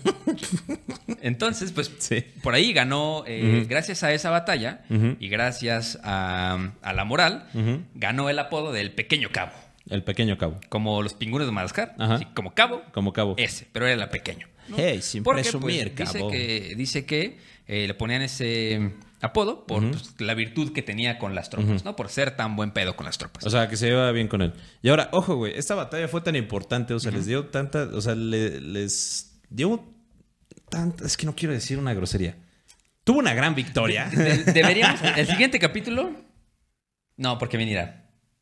Entonces, pues, por ahí ganó, gracias a esa batalla y gracias a la moral, ganó el apodo del Pequeño Cabo. El Pequeño Cabo. Como los pingüinos de Madagascar. Así, como cabo. Como cabo. Ese, pero era el pequeño, ¿no? Hey, sin porque, presumir, pues, cabo. Dice que le ponían ese apodo por pues, la virtud que tenía con las tropas, ¿no? Por ser tan buen pedo con las tropas. O sea, que se lleva bien con él. Y ahora, ojo, güey, esta batalla fue tan importante, o sea, les dio tanta, o sea, les dio tanta, es que no quiero decir una grosería. Tuvo una gran victoria. Deberíamos, el siguiente capítulo, no, porque venirá.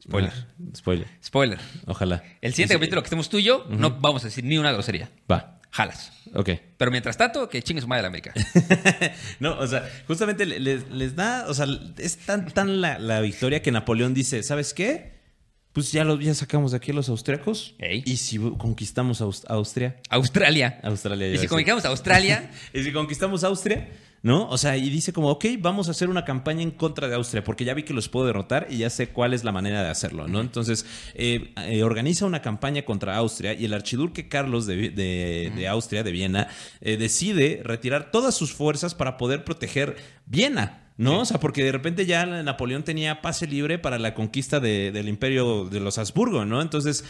Spoiler. Ojalá. El siguiente capítulo que estemos tú y yo, no vamos a decir ni una grosería. Va. Jalas. Ok. Pero mientras tanto, que chingue su madre la América. No, o sea, justamente les da, o sea, es tan la victoria que Napoleón dice, ¿sabes qué? Pues ya sacamos de aquí a los austriacos. Ey. ¿Y si conquistamos Austria? Australia. Australia. Y si conquistamos Australia. Y si conquistamos Austria, ¿no? O sea, y dice como, ok, vamos a hacer una campaña en contra de Austria, porque ya vi que los puedo derrotar y ya sé cuál es la manera de hacerlo, ¿no? Entonces, organiza una campaña contra Austria y el archiduque Carlos de Austria, de Viena, decide retirar todas sus fuerzas para poder proteger Viena, ¿no? O sea, porque de repente ya Napoleón tenía pase libre para la conquista del imperio de los Habsburgo, ¿no? Entonces,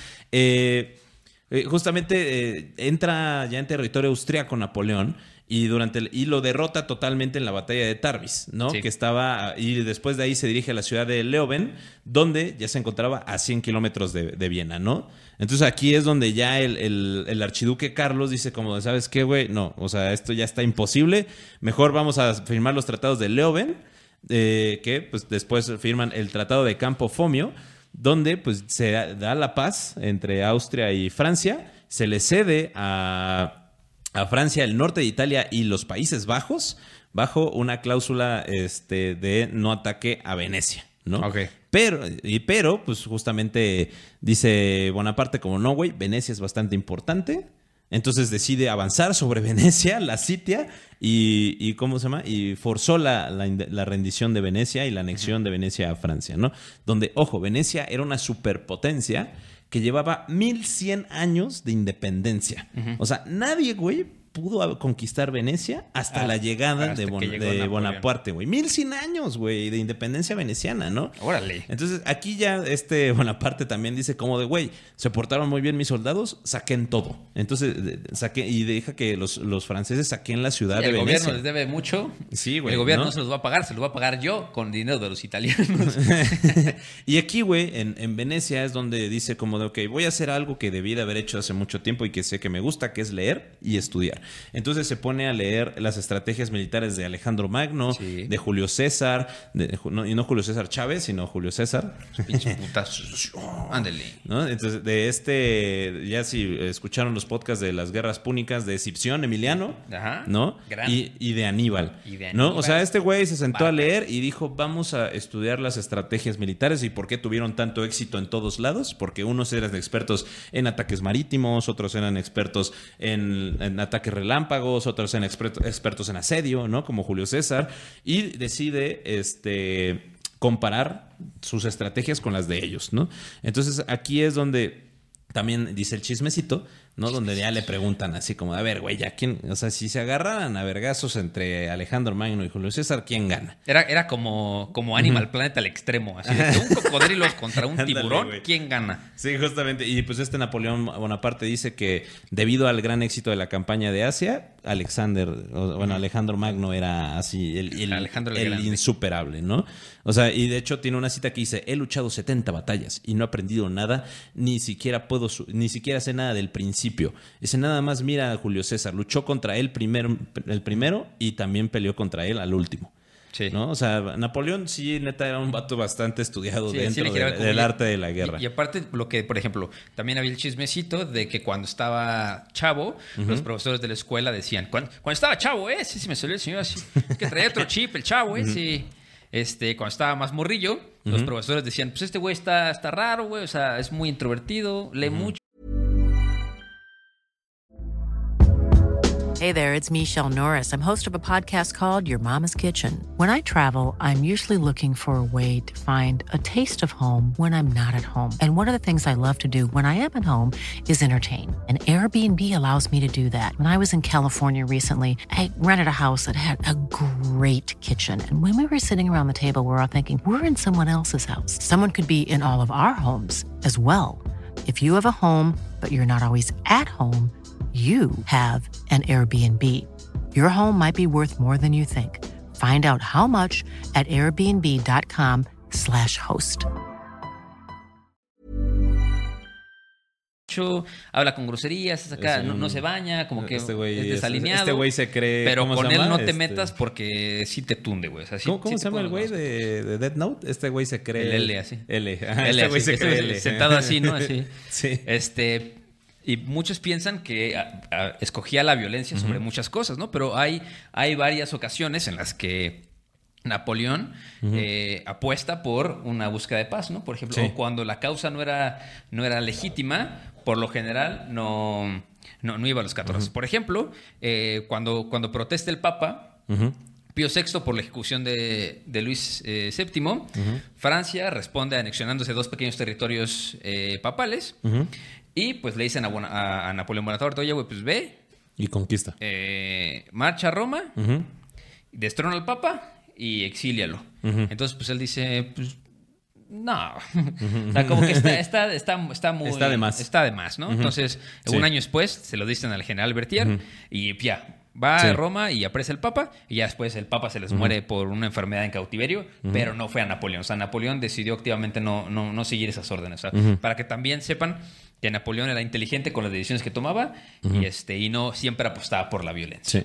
justamente entra ya en territorio austriaco Napoleón y lo derrota totalmente en la batalla de Tarbis, ¿no? Sí. Que estaba, y después de ahí se dirige a la ciudad de Leoben, donde ya se encontraba a 100 kilómetros de Viena, ¿no? Entonces aquí es donde ya el archiduque Carlos dice como, ¿sabes qué, güey? No, o sea, esto ya está imposible, mejor vamos a firmar los tratados de Leoben, que pues después firman el tratado de Campo Fomio, donde pues se da la paz entre Austria y Francia. se le cede a Francia el norte de Italia y los Países Bajos bajo una cláusula de no ataque a Venecia, ¿no? Ok. Pero, pues justamente dice Bonaparte como no, güey, Venecia es bastante importante. Entonces decide avanzar sobre Venecia, la sitia y ¿cómo se llama? Y forzó la rendición de Venecia y la anexión de Venecia a Francia, ¿no? Donde, ojo, Venecia era una superpotencia que llevaba 1100 años de independencia. O sea, nadie, güey, pudo conquistar Venecia hasta la llegada de Bonaparte, güey. 1100 años, güey, de independencia veneciana, ¿no? Órale. Entonces, aquí ya Bonaparte también dice como de, güey, se portaron muy bien mis soldados, saquen todo. Entonces, y deja que los franceses saquen la ciudad de Venecia. El gobierno les debe mucho. Sí, güey. El gobierno no se los va a pagar, se los va a pagar yo con dinero de los italianos. Y aquí, güey, en Venecia es donde dice como de, ok, voy a hacer algo que debí de haber hecho hace mucho tiempo y que sé que me gusta, que es leer y estudiar. Entonces se pone a leer las estrategias militares de Alejandro Magno, de Julio César, y no Julio César Chávez, sino Julio César. Pinche putazo. Ándale. ¿No? Entonces, ya si escucharon los podcasts de las guerras púnicas de Escipión Emiliano, ¿no? Y de Aníbal, ¿no? O sea, este güey se sentó a leer y dijo, vamos a estudiar las estrategias militares y por qué tuvieron tanto éxito en todos lados, porque unos eran expertos en ataques marítimos, otros eran expertos en ataques relámpagos, otros eran expertos en asedio, ¿no? Como Julio César, y decide comparar sus estrategias con las de ellos, ¿no? Entonces aquí es donde también dice el chismecito, ¿no? Donde ya le preguntan así como, a ver, güey, ya quién, o sea, si se agarraran a vergazos entre Alejandro Magno y Julio César, ¿quién gana? Era como Animal Planet al extremo, así de un cocodrilo contra un tiburón, güey. ¿Quién gana? Sí, justamente. Y pues Napoleón Bonaparte dice que debido al gran éxito de la campaña de Asia, Alejandro Magno era así el insuperable, ¿no? O sea, y de hecho tiene una cita que dice, he luchado 70 batallas y no he aprendido nada, ni siquiera sé nada del principio. Dice, nada más mira a Julio César, luchó contra él el primero y también peleó contra él al último. Sí. ¿No? O sea, Napoleón sí, neta, era un vato bastante estudiado dentro del arte de la guerra. Y aparte, lo que, por ejemplo, también había el chismecito de que cuando estaba chavo, los profesores de la escuela decían, cuando estaba chavo, sí, me salió el señor así, que traía otro chip, el chavo, sí. Cuando estaba más morrillo, los profesores decían, pues este güey está raro, güey, o sea, es muy introvertido, lee mucho. Hey there, it's Michelle Norris. I'm host of a podcast called Your Mama's Kitchen. When I travel, I'm usually looking for a way to find a taste of home when I'm not at home. And one of the things I love to do when I am at home is entertain. And Airbnb allows me to do that. When I was in California recently, I rented a house that had a great kitchen. And when we were sitting around the table, we were all thinking, we're in someone else's house. Someone could be in all of our homes as well. If you have a home, but you're not always at home, you have an Airbnb. Your home might be worth more than you think. Find out how much at airbnb.com/host. Habla con groserías, acá, no se baña, como que es desalineado. Este güey se cree... Pero con él no te metas porque sí te tunde, güey. O sea, ¿Cómo se llama el güey de Death Note? Este güey se cree... El L, así. Este güey se cree L. Sentado así, ¿no? Así. Sí. Y muchos piensan que escogía la violencia sobre muchas cosas, ¿no? Pero hay varias ocasiones en las que Napoleón apuesta por una búsqueda de paz, ¿no? Por ejemplo, cuando la causa no era legítima, por lo general no iba a los 14. Por ejemplo, cuando protesta el Papa, Pío VI por la ejecución de Luis VII, Francia responde anexionándose 2 pequeños territorios papales. Y pues le dicen a Napoleón Bonaparte, oye, güey, pues ve. Y conquista. Marcha a Roma, destrona al Papa y exílialo. Entonces, pues él dice, pues, no. O sea, como que está muy... Está de más. Está de más, ¿no? Entonces, un año después, se lo dicen al general Berthier y ya... Va a Roma y apresa al Papa, y ya después el Papa se les muere por una enfermedad en cautiverio, pero no fue a Napoleón. O sea, Napoleón decidió activamente no seguir esas órdenes. O sea, para que también sepan que Napoleón era inteligente con las decisiones que tomaba y no siempre apostaba por la violencia. Sí.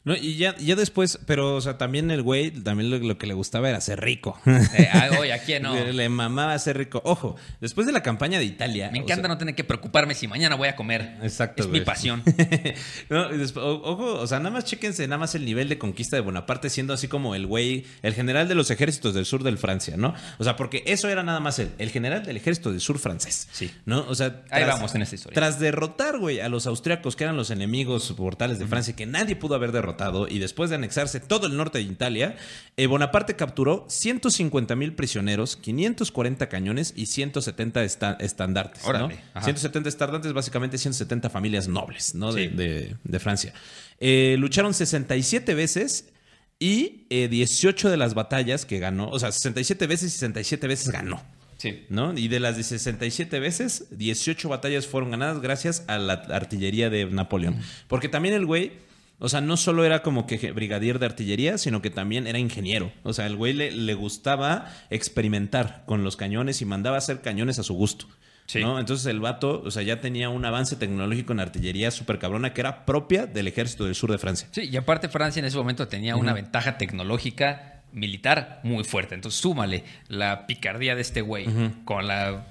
No, y ya después, pero, o sea, también el güey, también lo que le gustaba era ser rico. Oye, ¿a quién no? Le mamaba ser rico. Ojo, después de la campaña de Italia... Me encanta no tener que preocuparme si mañana voy a comer. Exacto, Es güey. mi pasión. No, y después, ojo, o sea, nada más chéquense nada más el nivel de conquista de Bonaparte siendo así como el güey, el general de los ejércitos del sur de Francia, ¿no? O sea, porque eso era nada más el general del ejército del sur francés. Sí. ¿No? O sea, Ahí vamos en esta historia. Tras derrotar, güey, a los austriacos, que eran los enemigos mortales de Francia, que nadie pudo haber derrotado, y después de anexarse todo el norte de Italia, Bonaparte capturó 150,000 prisioneros, 540 cañones y 170 estandartes. Órale, ¿no? ajá. 170 estandartes, básicamente 170 familias nobles, ¿no? Sí. De Francia. Lucharon 67 veces y 18 de las batallas que ganó, o sea, 67 veces y 67 veces ganó. Sí. ¿No? Y de las de 67 veces, 18 batallas fueron ganadas gracias a la artillería de Napoleón. Porque también el güey, o sea, no solo era como que brigadier de artillería, sino que también era ingeniero. O sea, el güey le gustaba experimentar con los cañones y mandaba hacer cañones a su gusto. Sí. ¿No? Entonces el vato, o sea, ya tenía un avance tecnológico en artillería súper cabrona que era propia del ejército del sur de Francia. Sí, y aparte Francia en ese momento tenía una ventaja tecnológica militar muy fuerte. Entonces súmale la picardía de este güey con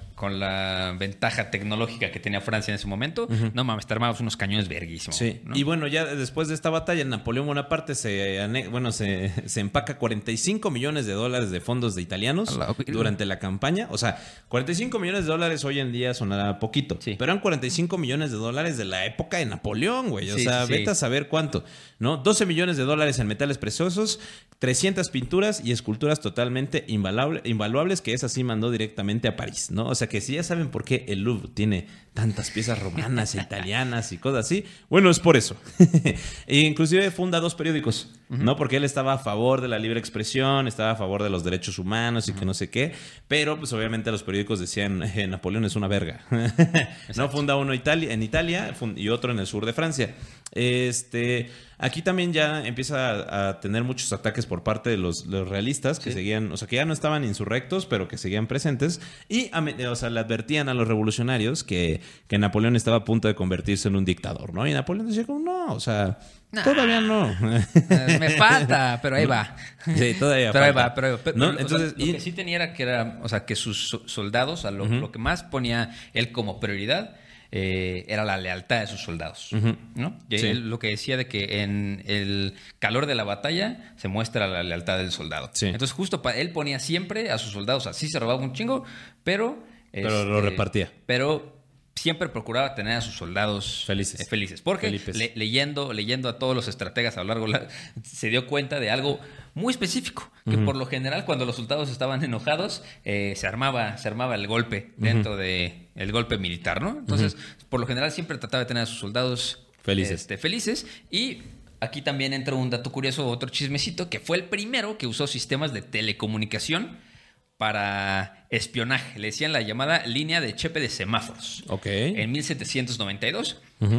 la ventaja tecnológica que tenía Francia en ese momento. No mames, te armabas unos cañones verguísimos. Sí, ¿no? Y bueno, ya después de esta batalla, Napoleón Bonaparte se empaca $45 millones de fondos de italianos durante la campaña. O sea, $45 millones hoy en día sonará poquito. Sí. Pero eran $45 millones de la época de Napoleón, güey. O sea, vete a saber cuánto, ¿no? $12 millones en metales preciosos, 300 pinturas y esculturas totalmente invaluables, que esa sí mandó directamente a París, ¿no? O sea, que si ya saben por qué el Louvre tiene tantas piezas romanas e italianas y cosas así, bueno, es por eso. E inclusive funda 2 periódicos, ¿no? Porque él estaba a favor de la libre expresión, estaba a favor de los derechos humanos y que no sé qué, pero pues obviamente los periódicos decían, Napoleón es una verga. No, funda uno en Italia y otro en el sur de Francia. Aquí también ya empieza a tener muchos ataques por parte de los realistas que seguían, o sea, que ya no estaban insurrectos, pero que seguían presentes y, o sea, le advertían a los revolucionarios que Napoleón estaba a punto de convertirse en un dictador, ¿no? Y Napoleón decía como, no, o sea, todavía no. Me falta, pero ahí va. Sí, todavía pero falta. Ahí va, pero ¿no? Entonces, lo que sí tenía era o sea, que sus soldados, lo que más ponía él como prioridad, era la lealtad de sus soldados, ¿no? Y él lo que decía de que en el calor de la batalla se muestra la lealtad del soldado. Sí. Entonces justo él ponía siempre a sus soldados, así se robaba un chingo, pero lo repartía. Pero siempre procuraba tener a sus soldados felices. Porque leyendo a todos los estrategas a lo largo, se dio cuenta de algo muy específico, que por lo general cuando los soldados estaban enojados, se armaba el golpe dentro de el golpe militar, ¿no? Entonces, por lo general siempre trataba de tener a sus soldados felices. Y aquí también entra un dato curioso, otro chismecito, que fue el primero que usó sistemas de telecomunicación para espionaje. Le decían la llamada línea de chepe de semáforos. Ok. En 1792.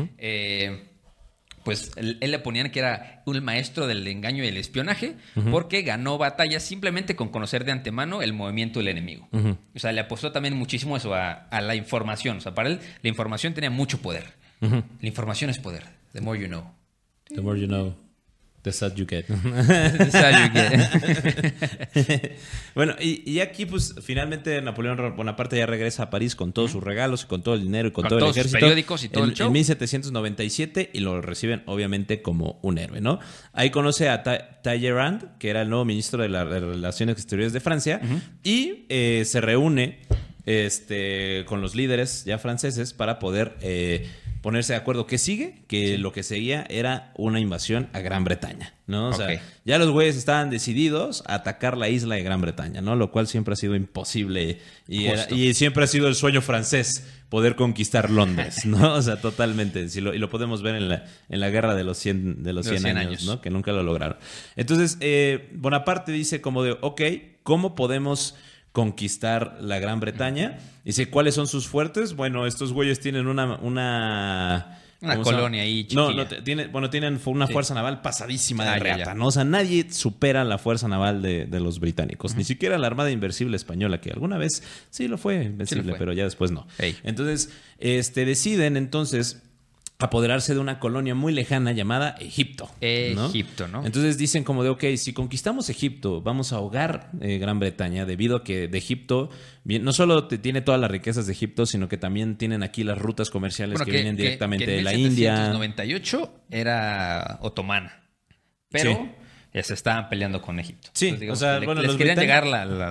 Pues él le ponían que era un maestro del engaño y el espionaje, porque ganó batallas simplemente con conocer de antemano el movimiento del enemigo. O sea, le apostó también muchísimo eso a la información. O sea, para él la información tenía mucho poder. La información es poder. The more you know. The more you know. The sad you get. The sad you get. Bueno, y aquí pues finalmente Napoleón Bonaparte ya regresa a París con todos sus regalos y con todo el dinero y con todo el ejército. Sus periódicos y todo el show. En 1797 y lo reciben obviamente como un héroe, ¿no? Ahí conoce a Talleyrand, que era el nuevo ministro de las Relaciones Exteriores de Francia, y se reúne con los líderes ya franceses para poder ponerse de acuerdo. ¿Qué sigue? Que lo que seguía era una invasión a Gran Bretaña, ¿no? O sea, ya los güeyes estaban decididos a atacar la isla de Gran Bretaña, ¿no? Lo cual siempre ha sido imposible y siempre ha sido el sueño francés poder conquistar Londres, ¿no? O sea, totalmente. Y lo podemos ver en la guerra de los 100 años, ¿no? Que nunca lo lograron. Entonces, Bonaparte dice como de, ok, ¿cómo podemos conquistar la Gran Bretaña? Dice, ¿cuáles son sus fuertes? Bueno, estos güeyes tienen una colonia ahí chiquilla. Tienen una fuerza naval pasadísima de reata, ¿no? O sea, nadie supera la fuerza naval de los británicos. Ni siquiera la Armada Invencible española, que alguna vez sí lo fue invencible, pero ya después no. Entonces, deciden entonces apoderarse de una colonia muy lejana llamada Egipto. Egipto, ¿no? Entonces dicen como de, ok, si conquistamos Egipto, vamos a ahogar Gran Bretaña, debido a que de Egipto, no solo tiene todas las riquezas de Egipto, sino que también tienen aquí las rutas comerciales que vienen directamente de la India. En 1798 era otomana, pero ya se estaban peleando con Egipto. Sí, entonces, o sea, les querían llegar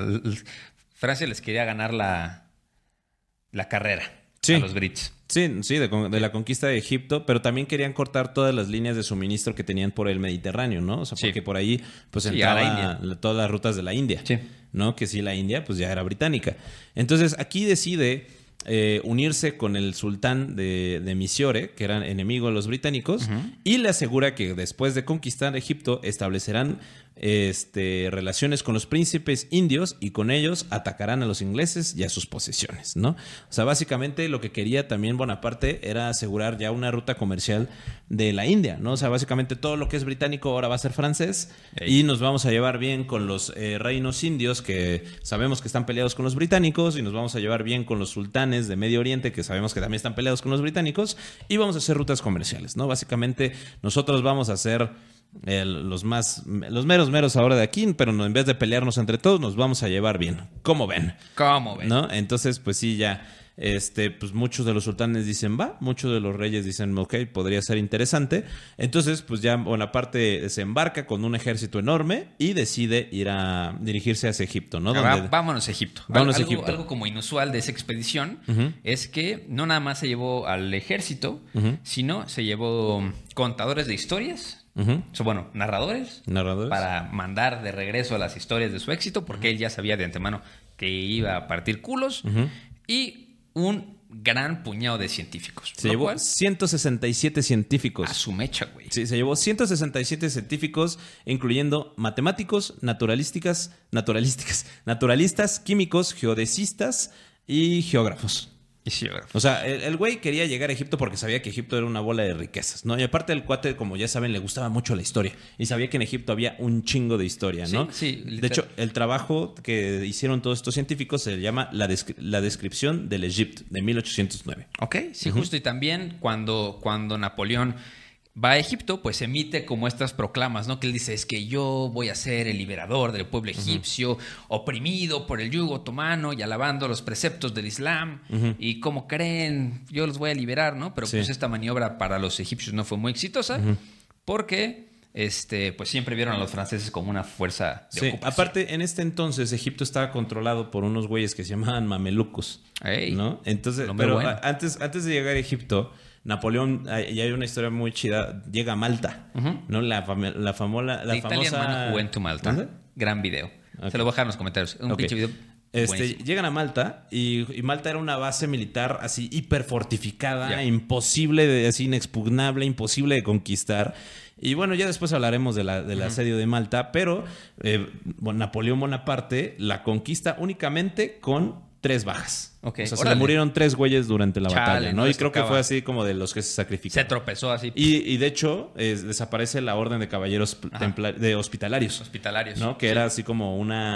Francia les quería ganar la carrera a los Brits. Sí, de la conquista de Egipto, pero también querían cortar todas las líneas de suministro que tenían por el Mediterráneo, ¿no? O sea, porque por ahí pues entraba todas las rutas de la India, ¿no? Que sí, la India pues ya era británica. Entonces aquí decide unirse con el sultán de Misiore, que era enemigo de los británicos, y le asegura que después de conquistar Egipto establecerán relaciones con los príncipes indios y con ellos atacarán a los ingleses y a sus posesiones, ¿no? O sea, básicamente lo que quería también Bonaparte era asegurar ya una ruta comercial de la India, ¿no? O sea, básicamente todo lo que es británico ahora va a ser francés y nos vamos a llevar bien con los reinos indios que sabemos que están peleados con los británicos y nos vamos a llevar bien con los sultanes de Medio Oriente que sabemos que también están peleados con los británicos y vamos a hacer rutas comerciales, ¿no? Básicamente nosotros vamos a hacer los meros ahora de aquí, pero en vez de pelearnos entre todos, nos vamos a llevar bien. ¿Cómo ven? ¿No? Entonces, pues sí, ya, pues muchos de los sultanes dicen va, muchos de los reyes dicen ok, podría ser interesante. Entonces, pues ya Bonaparte se embarca con un ejército enorme y decide ir a dirigirse hacia Egipto, ¿no? Vámonos a Egipto. Algo como inusual de esa expedición es que no nada más se llevó al ejército, sino se llevó contadores de historias. Narradores para mandar de regreso a las historias de su éxito, porque él ya sabía de antemano que iba a partir culos, y un gran puñado de científicos. Se llevó 167 científicos. A su mecha, güey. Sí, se llevó 167 científicos, incluyendo matemáticos, naturalistas, químicos, geodesistas y geógrafos. O sea, el güey quería llegar a Egipto porque sabía que Egipto era una bola de riquezas, ¿no? Y aparte el cuate, como ya saben, le gustaba mucho la historia. Y sabía que en Egipto había un chingo de historia, ¿no? Sí, de hecho, el trabajo que hicieron todos estos científicos se llama La descripción del Egipto, de 1809. Ok, sí, justo. Y también cuando Napoleón va a Egipto, pues emite como estas proclamas, ¿no? Que él dice, es que yo voy a ser el liberador del pueblo egipcio, oprimido por el yugo otomano y alabando los preceptos del Islam. Y como creen, yo los voy a liberar, ¿no? Pero pues esta maniobra para los egipcios no fue muy exitosa porque pues siempre vieron a los franceses como una fuerza de ocupación. Aparte, en este entonces Egipto estaba controlado por unos güeyes que se llamaban mamelucos, ¿no? Entonces, pero antes de llegar a Egipto, Napoleón, y hay una historia muy chida, llega a Malta, ¿no? La famosa... Italian Man Went to Malta. Gran video. Se lo voy a dejar en los comentarios. Un pinche video. Llegan a Malta y Malta era una base militar así hiper fortificada, imposible, así inexpugnable, imposible de conquistar. Y bueno, ya después hablaremos del asedio de Malta, pero Napoleón Bonaparte la conquista únicamente con 3 bajas. O sea, se le murieron 3 güeyes durante la batalla, ¿no? Y creo que fue así como de los que se sacrificaron. Se tropezó así. Y de hecho, desaparece la orden de caballeros de hospitalarios. ¿No? Que era así como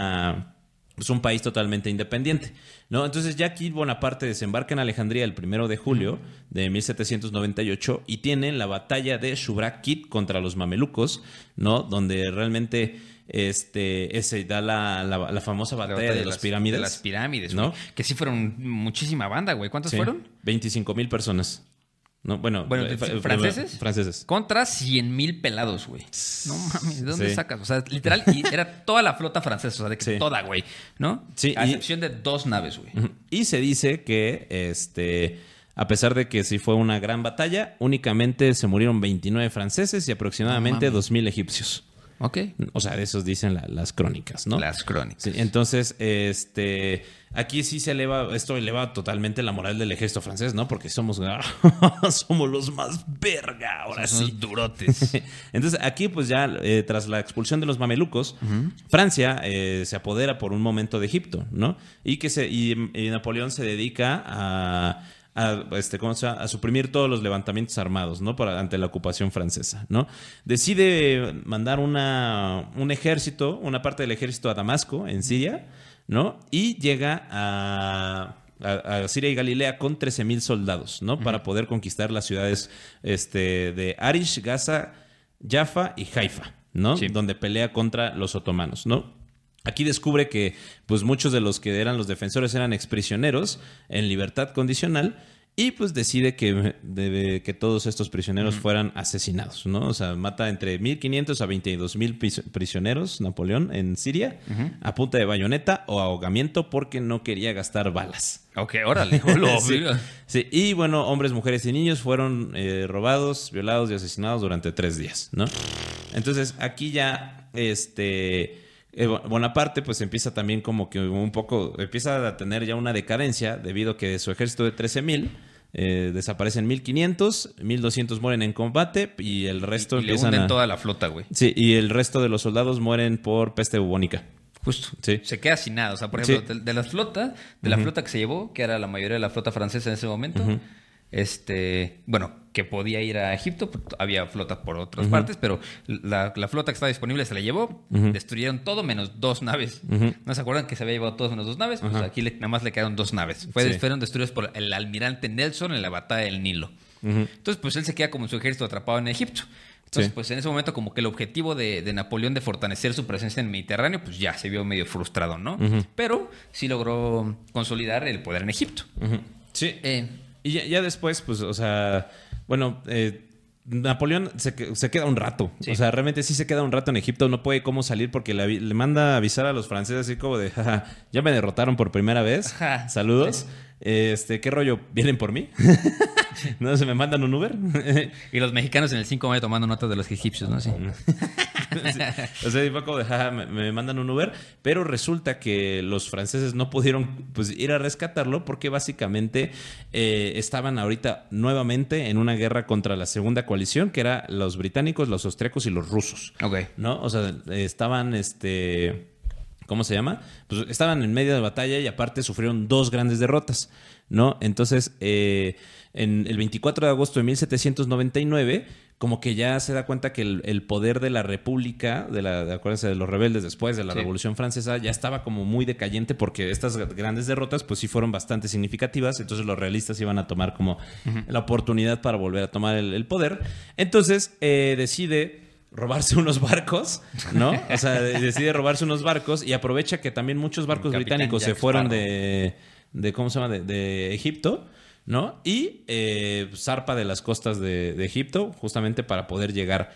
un país totalmente independiente, ¿no? Entonces ya aquí Bonaparte desembarca en Alejandría el 1 de julio de 1798 y tienen la batalla de Shubra Kit contra los mamelucos, ¿no? Donde realmente ese da la famosa batalla de las pirámides. De las pirámides, ¿no? Que sí fueron muchísima banda, güey. ¿Cuántas fueron? 25,000 personas. No, bueno, ¿franceses? Franceses. Contra 100,000 pelados, güey. No mames, ¿de dónde sacas? O sea, literal, y era toda la flota francesa, o sea, de que toda, güey, ¿no? Sí. A excepción de 2 naves, güey. Y se dice que, a pesar de que sí fue una gran batalla, únicamente se murieron 29 franceses y aproximadamente 2,000 egipcios. Ok. O sea, de esos dicen las crónicas, ¿no? Las crónicas. Sí, entonces, aquí sí esto eleva totalmente la moral del ejército francés, ¿no? Porque somos los más verga, ahora sí. Somos durotes. Entonces, aquí pues ya, tras la expulsión de los mamelucos, Francia se apodera por un momento de Egipto, ¿no? Y Napoleón se dedica a suprimir todos los levantamientos armados, ¿no? Ante la ocupación francesa, ¿no? Decide mandar un ejército, una parte del ejército a Damasco, en Siria, ¿no? Y llega a Siria y Galilea con 13,000 soldados, ¿no? Para poder conquistar las ciudades de Arish, Gaza, Jaffa y Haifa, ¿no? Sí. Donde pelea contra los otomanos, ¿no? Aquí descubre que pues muchos de los que eran los defensores eran exprisioneros en libertad condicional y pues decide que todos estos prisioneros fueran asesinados, ¿no? O sea, mata entre 1,500 a 22,000 prisioneros Napoleón en Siria a punta de bayoneta o ahogamiento porque no quería gastar balas. Ok, órale. Sí, y bueno, hombres, mujeres y niños fueron robados, violados y asesinados durante 3 días, ¿no? Entonces, aquí ya, Bonaparte pues empieza también como que un poco, empieza a tener ya una decadencia debido a que de su ejército de 13,000 desaparecen 1,500, 1,200 mueren en combate y el resto empiezan le hunden toda la flota, güey. Sí, y el resto de los soldados mueren por peste bubónica. Justo. Sí. Se queda sin nada. O sea, por ejemplo, de la flota que se llevó, que era la mayoría de la flota francesa en ese momento, que podía ir a Egipto, había flota por otras partes, pero la flota que estaba disponible se la llevó, destruyeron todo menos 2 naves. ¿No se acuerdan que se había llevado todo menos 2 naves? Pues aquí nada más le quedaron 2 naves. Fueron destruidos por el almirante Nelson en la batalla del Nilo. Entonces, pues él se queda como su ejército atrapado en Egipto. Entonces, pues en ese momento como que el objetivo de Napoleón de fortalecer su presencia en el Mediterráneo, pues ya se vio medio frustrado, ¿no? Pero sí logró consolidar el poder en Egipto. Sí. Y ya después, pues, o sea, bueno, Napoleón se queda un rato. Sí. O sea, realmente sí se queda un rato en Egipto. No puede cómo salir porque le manda a avisar a los franceses así como de, jaja, ya me derrotaron por primera vez. Saludos. Sí. ¿Qué rollo? ¿Vienen por mí? ¿No se me mandan un Uber? Y los mexicanos en el 5 tomando notas de los egipcios, ¿no? Sí. Sí. O sea, fue como de, jaja, me mandan un Uber. Pero resulta que los franceses no pudieron pues, ir a rescatarlo porque básicamente estaban ahorita nuevamente en una guerra contra la segunda coalición, que era los británicos, los austriacos y los rusos. Ok. ¿No? O sea, estaban, ¿cómo se llama? Pues estaban en medio de batalla y aparte sufrieron 2 grandes derrotas, ¿no? Entonces, en el 24 de agosto de 1799, como que ya se da cuenta que el poder de la República, acuérdense de los rebeldes después de la Revolución Francesa, ya estaba como muy decayente porque estas grandes derrotas pues sí fueron bastante significativas. Entonces los realistas iban a tomar como la oportunidad para volver a tomar el poder. Entonces decide robarse unos barcos, ¿no? O sea, decide robarse unos barcos y aprovecha que también muchos barcos británicos se fueron de ¿cómo se llama? De Egipto, ¿no? Y zarpa de las costas de Egipto justamente para poder llegar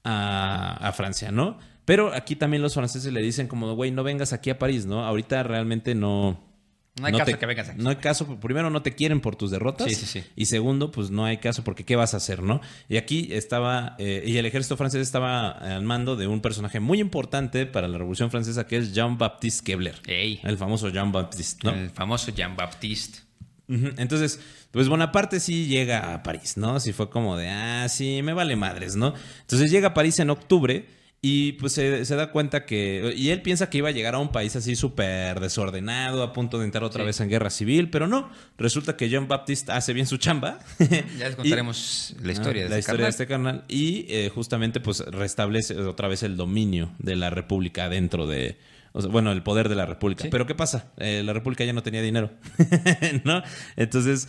a Francia, ¿no? Pero aquí también los franceses le dicen como, güey, no vengas aquí a París, ¿no? Ahorita realmente no hay caso que vengas aquí. No hay caso. Primero, no te quieren por tus derrotas. Sí. Y segundo, pues no hay caso porque ¿qué vas a hacer, no? Y aquí estaba... y el ejército francés estaba al mando de un personaje muy importante para la Revolución Francesa que es Jean-Baptiste Kepler. Ey. El famoso Jean-Baptiste, ¿no? El famoso Jean-Baptiste. Entonces, pues Bonaparte sí llega a París, ¿no? Sí fue como de, sí, me vale madres, ¿no? Entonces llega a París en octubre y pues se da cuenta que... Y él piensa que iba a llegar a un país así súper desordenado, a punto de entrar otra vez en guerra civil, pero no. Resulta que Jean-Baptiste hace bien su chamba. Ya les contaremos la historia de este carnal. Y justamente pues restablece otra vez el dominio de la República dentro de... O sea, bueno, el poder de la República. Sí. Pero ¿qué pasa? La República ya no tenía dinero, ¿no? Entonces,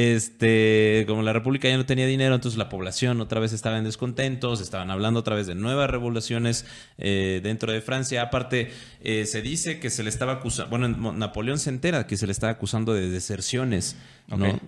como la República ya no tenía dinero, entonces la población otra vez estaba en descontentos, estaban hablando otra vez de nuevas revoluciones dentro de Francia. Aparte, se dice que se le estaba acusando, bueno, Napoleón se entera que se le estaba acusando de deserciones, ¿no?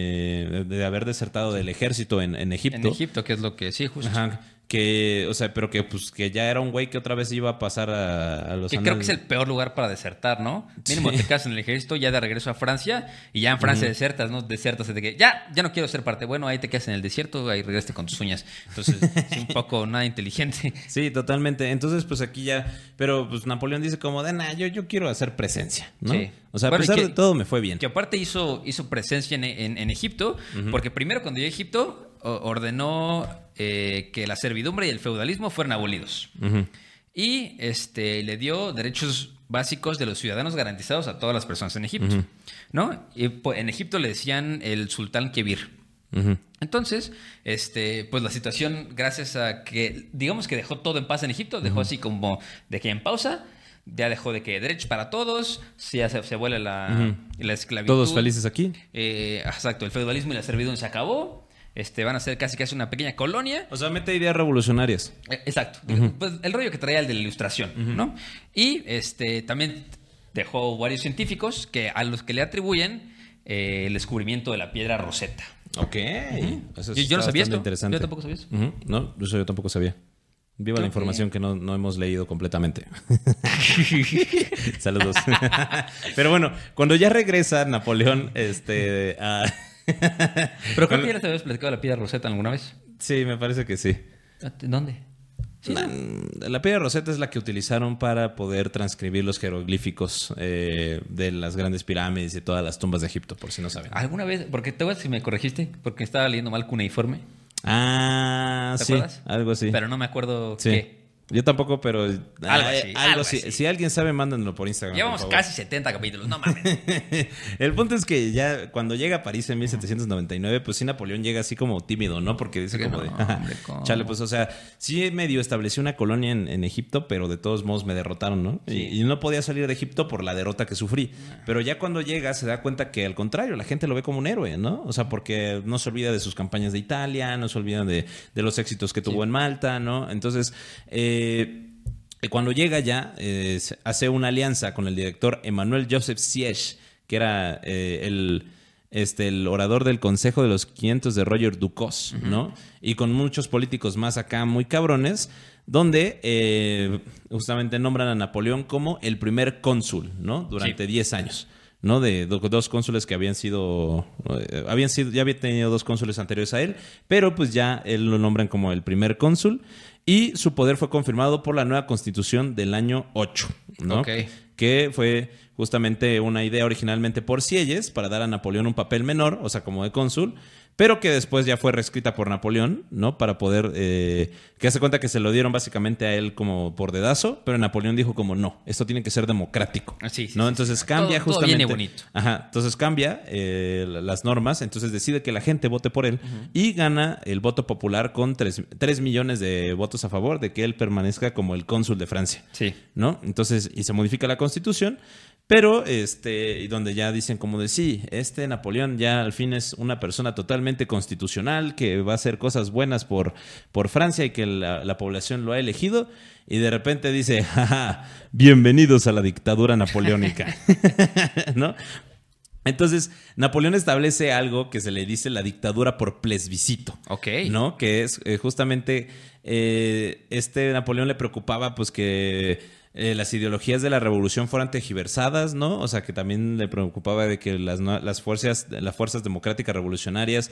De haber desertado del ejército en Egipto. En Egipto, que es lo que sí, justo. Ajá. Pero que ya era un güey que otra vez iba a pasar a los... Que creo que es el peor lugar para desertar, ¿no? Mínimo te quedas en el ejército, ya de regreso a Francia, y ya en Francia desertas, ¿no? Desertas de que ya no quiero ser parte. Bueno, ahí te quedas en el desierto, ahí regresaste con tus uñas. Entonces, es un poco nada inteligente. Sí, totalmente. Entonces, pues aquí ya... Pero pues Napoleón dice como de, yo quiero hacer presencia, ¿no? Sí. O sea, a pesar de todo me fue bien. Que aparte hizo presencia en Egipto, porque primero cuando llegó a Egipto ordenó que la servidumbre y el feudalismo fueran abolidos. Y le dio derechos básicos de los ciudadanos garantizados a todas las personas en Egipto, ¿no? Y en Egipto le decían el sultán Kebir. Entonces, pues la situación, gracias a que, digamos que dejó todo en paz en Egipto, dejó así como de que en pausa. ya dejó de que derechos para todos, ya se vuelve la esclavitud. Todos felices aquí. Exacto, el feudalismo y la servidumbre se acabó. Van a ser casi una pequeña colonia. O sea, mete ideas revolucionarias. Exacto. Pues el rollo que traía el de la Ilustración, ¿no? Y también dejó varios científicos a los que le atribuyen el descubrimiento de la piedra Rosetta. Ok. Eso yo no sabía esto. Interesante. Yo tampoco sabía eso. No, eso yo tampoco sabía. Viva la información que no hemos leído completamente. Saludos. Pero bueno, cuando ya regresa Napoleón, Pero creo que ya les habías platicado de la piedra Rosetta alguna vez. Sí, me parece que sí. ¿Dónde? ¿Sí, La piedra Rosetta es la que utilizaron para poder transcribir los jeroglíficos de las grandes pirámides y todas las tumbas de Egipto, por si no saben. ¿Alguna vez? Porque te voy a decir si me corregiste, porque estaba leyendo mal cuneiforme. ¿Te acuerdas? Algo así. Pero no me acuerdo sí. qué. Yo tampoco, pero algo así. Si alguien sabe, mándenlo por Instagram. Llevamos casi 70 capítulos, no mames. El punto es que ya cuando llega a París en 1799, pues sí, Napoleón llega así como tímido, ¿no? Porque dice chale, pues o sea, sí medio estableció una colonia en Egipto, pero de todos modos me derrotaron, ¿no? Sí. Y no podía salir de Egipto por la derrota que sufrí. Pero ya cuando llega se da cuenta que al contrario, la gente lo ve como un héroe, ¿no? O sea, porque no se olvida de sus campañas de Italia, no se olvida de los éxitos que tuvo en Malta, ¿no? Entonces, cuando llega ya, hace una alianza con el director Emmanuel Joseph Sieyès, que era el orador del Consejo de los 500 de Roger Ducos, ¿no? Y con muchos políticos más acá muy cabrones, donde justamente nombran a Napoleón como el primer cónsul, ¿no? Durante 10 años. ¿No? De dos cónsules que había tenido 2 cónsules anteriores a él, pero pues ya él lo nombran como el primer cónsul y su poder fue confirmado por la nueva constitución del año 8, ¿no? Okay. Que fue justamente una idea originalmente por Sieyès para dar a Napoleón un papel menor, o sea, como de cónsul, pero que después ya fue reescrita por Napoleón, ¿no? Para poder... que hace cuenta que se lo dieron básicamente a él como por dedazo, pero Napoleón dijo como no, esto tiene que ser democrático. Sí, ¿no? Entonces cambia justamente... Todo viene bonito. Ajá, entonces cambia las normas, entonces decide que la gente vote por él y gana el voto popular con 3 millones de votos a favor de que él permanezca como el cónsul de Francia. Sí. ¿No? Entonces, y se modifica la constitución. Pero, y donde ya dicen como de sí, Napoleón ya al fin es una persona totalmente constitucional que va a hacer cosas buenas por Francia y que la población lo ha elegido. Y de repente dice, jaja, bienvenidos a la dictadura napoleónica. ¿No? Entonces, Napoleón establece algo que se le dice la dictadura por plebiscito. Ok. ¿No? Que es justamente, Napoleón le preocupaba pues que... las ideologías de la revolución fueran tergiversadas, ¿no? O sea, que también le preocupaba de que las fuerzas democráticas revolucionarias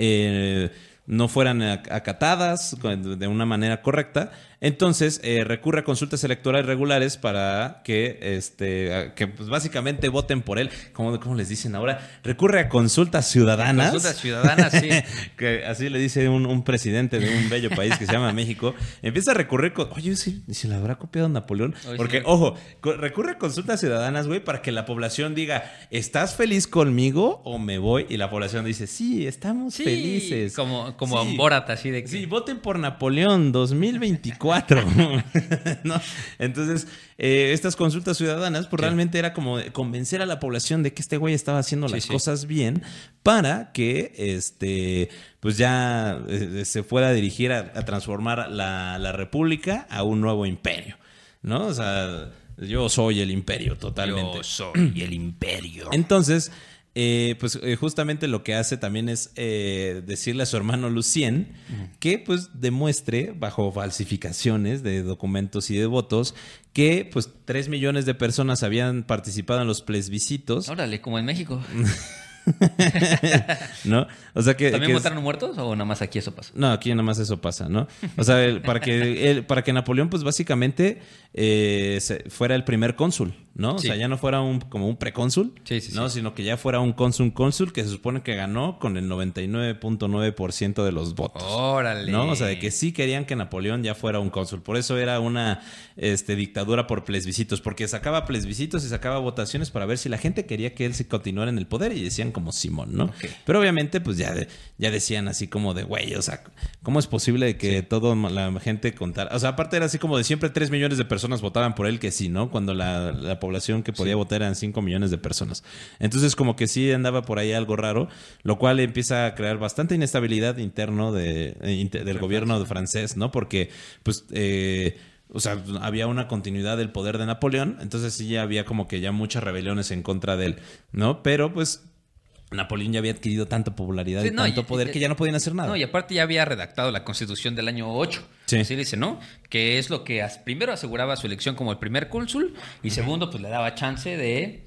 no fueran acatadas de una manera correcta. Entonces, recurre a consultas electorales regulares para que pues básicamente voten por él. ¿Cómo les dicen ahora? Recurre a consultas ciudadanas. Consultas ciudadanas, sí. Que así le dice un presidente de un bello país que se llama México. Empieza a recurrir oye, ¿sí le habrá copiado Napoleón? Porque, ojo, recurre a consultas ciudadanas, güey, para que la población diga, ¿estás feliz conmigo o me voy? Y la población dice, sí, estamos felices. Como Borat, así de que... Sí, voten por Napoleón 2024. ¿No? Entonces, estas consultas ciudadanas, pues realmente era como convencer a la población de que este güey estaba haciendo las cosas bien para que pues ya se fuera a dirigir a transformar la república a un nuevo imperio, ¿no? O sea, yo soy el imperio totalmente. Yo soy el imperio. Entonces... justamente lo que hace también es decirle a su hermano Lucien que pues demuestre bajo falsificaciones de documentos y de votos que pues 3 millones de personas habían participado en los plebiscitos. Órale, como en México. ¿No? O sea que ¿también votaron muertos o nada más aquí eso pasa? No, aquí nada más eso pasa, ¿no? O sea, para que Napoleón pues básicamente fuera el primer cónsul, ¿no? O sea, ya no fuera como un precónsul, ¿no? Sino que ya fuera un cónsul que se supone que ganó con el 99.9% de los votos. ¡Órale! ¿No? O sea, de que sí querían que Napoleón ya fuera un cónsul. Por eso era una dictadura por plebiscitos, porque sacaba plebiscitos y sacaba votaciones para ver si la gente quería que él se continuara en el poder y decían como Simón, ¿no? Okay. Pero obviamente pues ya decían así como de, güey, o sea, ¿cómo es posible que toda la gente contara? O sea, aparte era así como de siempre 3 millones de personas votaban por él que sí, ¿no? Cuando la población que podía votar eran 5 millones de personas. Entonces como que sí andaba por ahí algo raro, lo cual empieza a crear bastante inestabilidad interno del gobierno francés, ¿no? Porque pues o sea, había una continuidad del poder de Napoleón, entonces sí había como que ya muchas rebeliones en contra de él, ¿no? Pero pues Napoleón ya había adquirido tanta popularidad y tanto poder que ya no podían hacer nada. No, y aparte ya había redactado la Constitución del año 8. Sí. Así dice, ¿no? Que es lo que primero aseguraba su elección como el primer cónsul y segundo, pues le daba chance de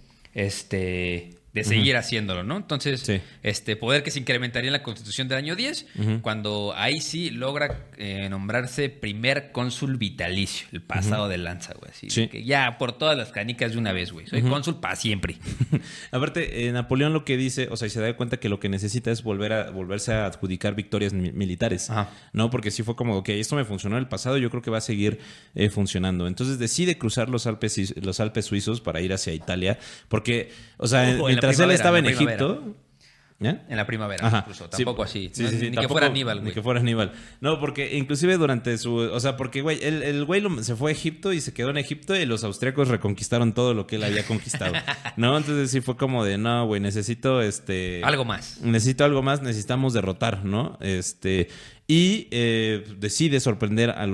seguir haciéndolo, ¿no? Entonces, poder que se incrementaría en la Constitución del año 10, cuando ahí sí logra nombrarse primer cónsul vitalicio, el pasado de lanza, güey. Así que ya por todas las canicas de una vez, güey. Soy cónsul para siempre. Aparte, Napoleón lo que dice, o sea, se da cuenta que lo que necesita es volverse a adjudicar victorias militares, ¿no? Porque sí fue como, ok, esto me funcionó en el pasado, yo creo que va a seguir funcionando. Entonces decide cruzar los Alpes suizos para ir hacia Italia, porque, o sea, mientras él estaba en Egipto... ¿Ya? En la primavera, incluso. Tampoco así. Sí, ni tampoco, que fuera Aníbal, güey. Ni que fuera Aníbal. No, porque inclusive durante su... O sea, porque, güey, el güey se fue a Egipto y se quedó en Egipto y los austriacos reconquistaron todo lo que él había conquistado, ¿no? Entonces sí fue como de, no, güey, necesito algo más. Necesito algo más, necesitamos derrotar, ¿no? Y decide sorprender a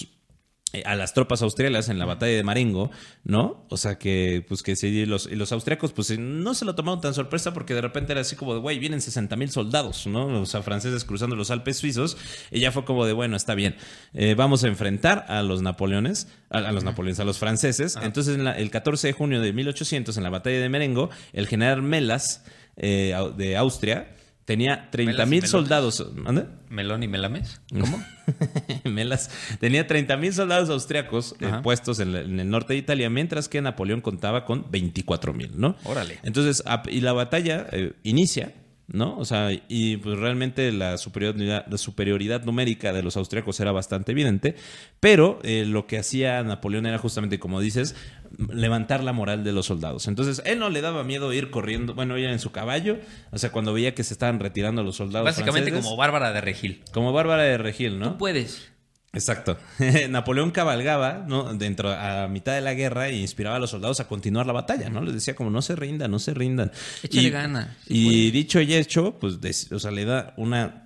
las tropas austriacas en la batalla de Marengo, ¿no? O sea que, pues que sí, los austriacos, pues no se lo tomaron tan sorpresa porque de repente era así como de, güey, vienen 60,000 soldados, ¿no? O sea, franceses cruzando los Alpes suizos. Y ya fue como de, bueno, está bien. Vamos a enfrentar a los Napoleones, a los franceses. Entonces, el 14 de junio de 1800, en la batalla de Marengo, el general Melas, de Austria, tenía 30,000 soldados. ¿Dónde? ¿Melón y Melames? ¿Cómo? Melas. Tenía 30,000 soldados austriacos puestos en el norte de Italia, mientras que Napoleón contaba con 24,000, ¿no? Órale. Entonces, y la batalla inicia, ¿no? O sea, y pues realmente la superioridad numérica de los austriacos era bastante evidente, pero lo que hacía Napoleón era justamente, como dices, levantar la moral de los soldados. Entonces, él no le daba miedo ir corriendo, bueno, ir en su caballo, o sea, cuando veía que se estaban retirando los soldados básicamente franceses, como Bárbara de Regil. Como Bárbara de Regil, ¿no? Tú puedes. Exacto. Napoleón cabalgaba, ¿no? A mitad de la guerra e inspiraba a los soldados a continuar la batalla, ¿no? Les decía como, no se rindan, no se rindan. Échale ganas. Y dicho y hecho, pues, o sea, le da una...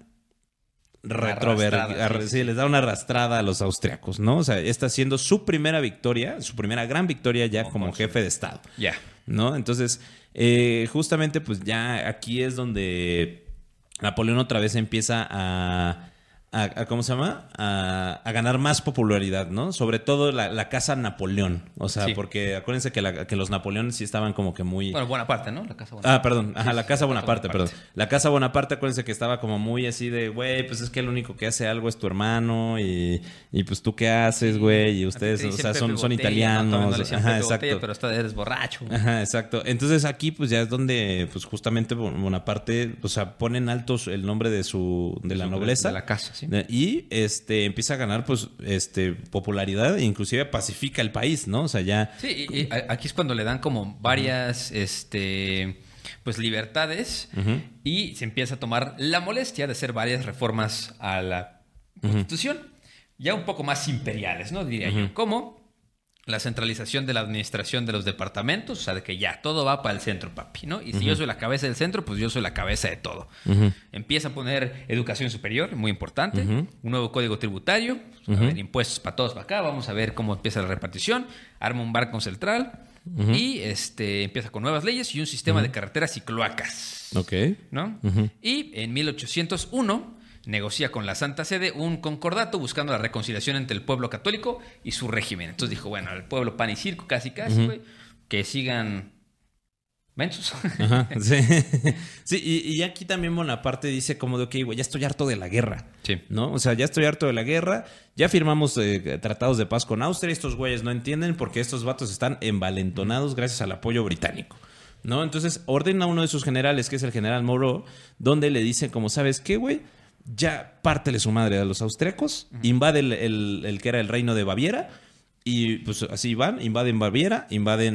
les da una arrastrada a los austriacos, ¿no? O sea, está haciendo su primera victoria, su primera gran victoria ya como jefe de Estado. Ya. ¿No? Entonces, justamente, pues ya aquí es donde Napoleón otra vez empieza a ¿cómo se llama? A ganar más popularidad, ¿no? Sobre todo la casa Napoleón. O sea, porque acuérdense que los Napoleones sí estaban como que muy... Bueno, Bonaparte, ¿no? La casa Bonaparte. Perdón. Ajá, la casa Bonaparte, perdón. La casa Bonaparte, acuérdense que estaba como muy así de, güey, pues es que el único que hace algo es tu hermano y pues tú qué haces, güey, y ustedes, o sea, son italianos. Ajá, exacto. Pero eres borracho. Ajá, exacto. Entonces aquí pues ya es donde pues justamente Bonaparte, o sea, ponen altos el nombre de la nobleza. De la casa, sí. Y empieza a ganar pues popularidad e inclusive pacifica el país, ¿no? O sea, ya... Sí, y aquí es cuando le dan como varias pues libertades y se empieza a tomar la molestia de hacer varias reformas a la Constitución, ya un poco más imperiales, ¿no? Diría yo, como la centralización de la administración de los departamentos, o sea, de que ya todo va para el centro, papi, ¿no? Y si yo soy la cabeza del centro, pues yo soy la cabeza de todo. Empieza a poner educación superior, muy importante, un nuevo código tributario, a ver, impuestos para todos para acá, vamos a ver cómo empieza la repartición, arma un banco central y empieza con nuevas leyes y un sistema de carreteras y cloacas. Ok. ¿No? Y en 1801... negocia con la Santa Sede un concordato buscando la reconciliación entre el pueblo católico y su régimen. Entonces dijo, bueno, el pueblo pan y circo, casi, güey, que sigan mensos. Ajá, sí. Sí, y aquí también Bonaparte dice como de, ok, güey, ya estoy harto de la guerra. Sí. ¿No? O sea, ya estoy harto de la guerra. Ya firmamos tratados de paz con Austria. Estos güeyes no entienden porque estos vatos están envalentonados gracias al apoyo británico. ¿No? Entonces ordena a uno de sus generales, que es el general Moreau, donde le dicen como, ¿sabes qué, güey? Ya pártele su madre a los austriacos, invade el que era el reino de Baviera. Y pues así van, invaden Baviera, invaden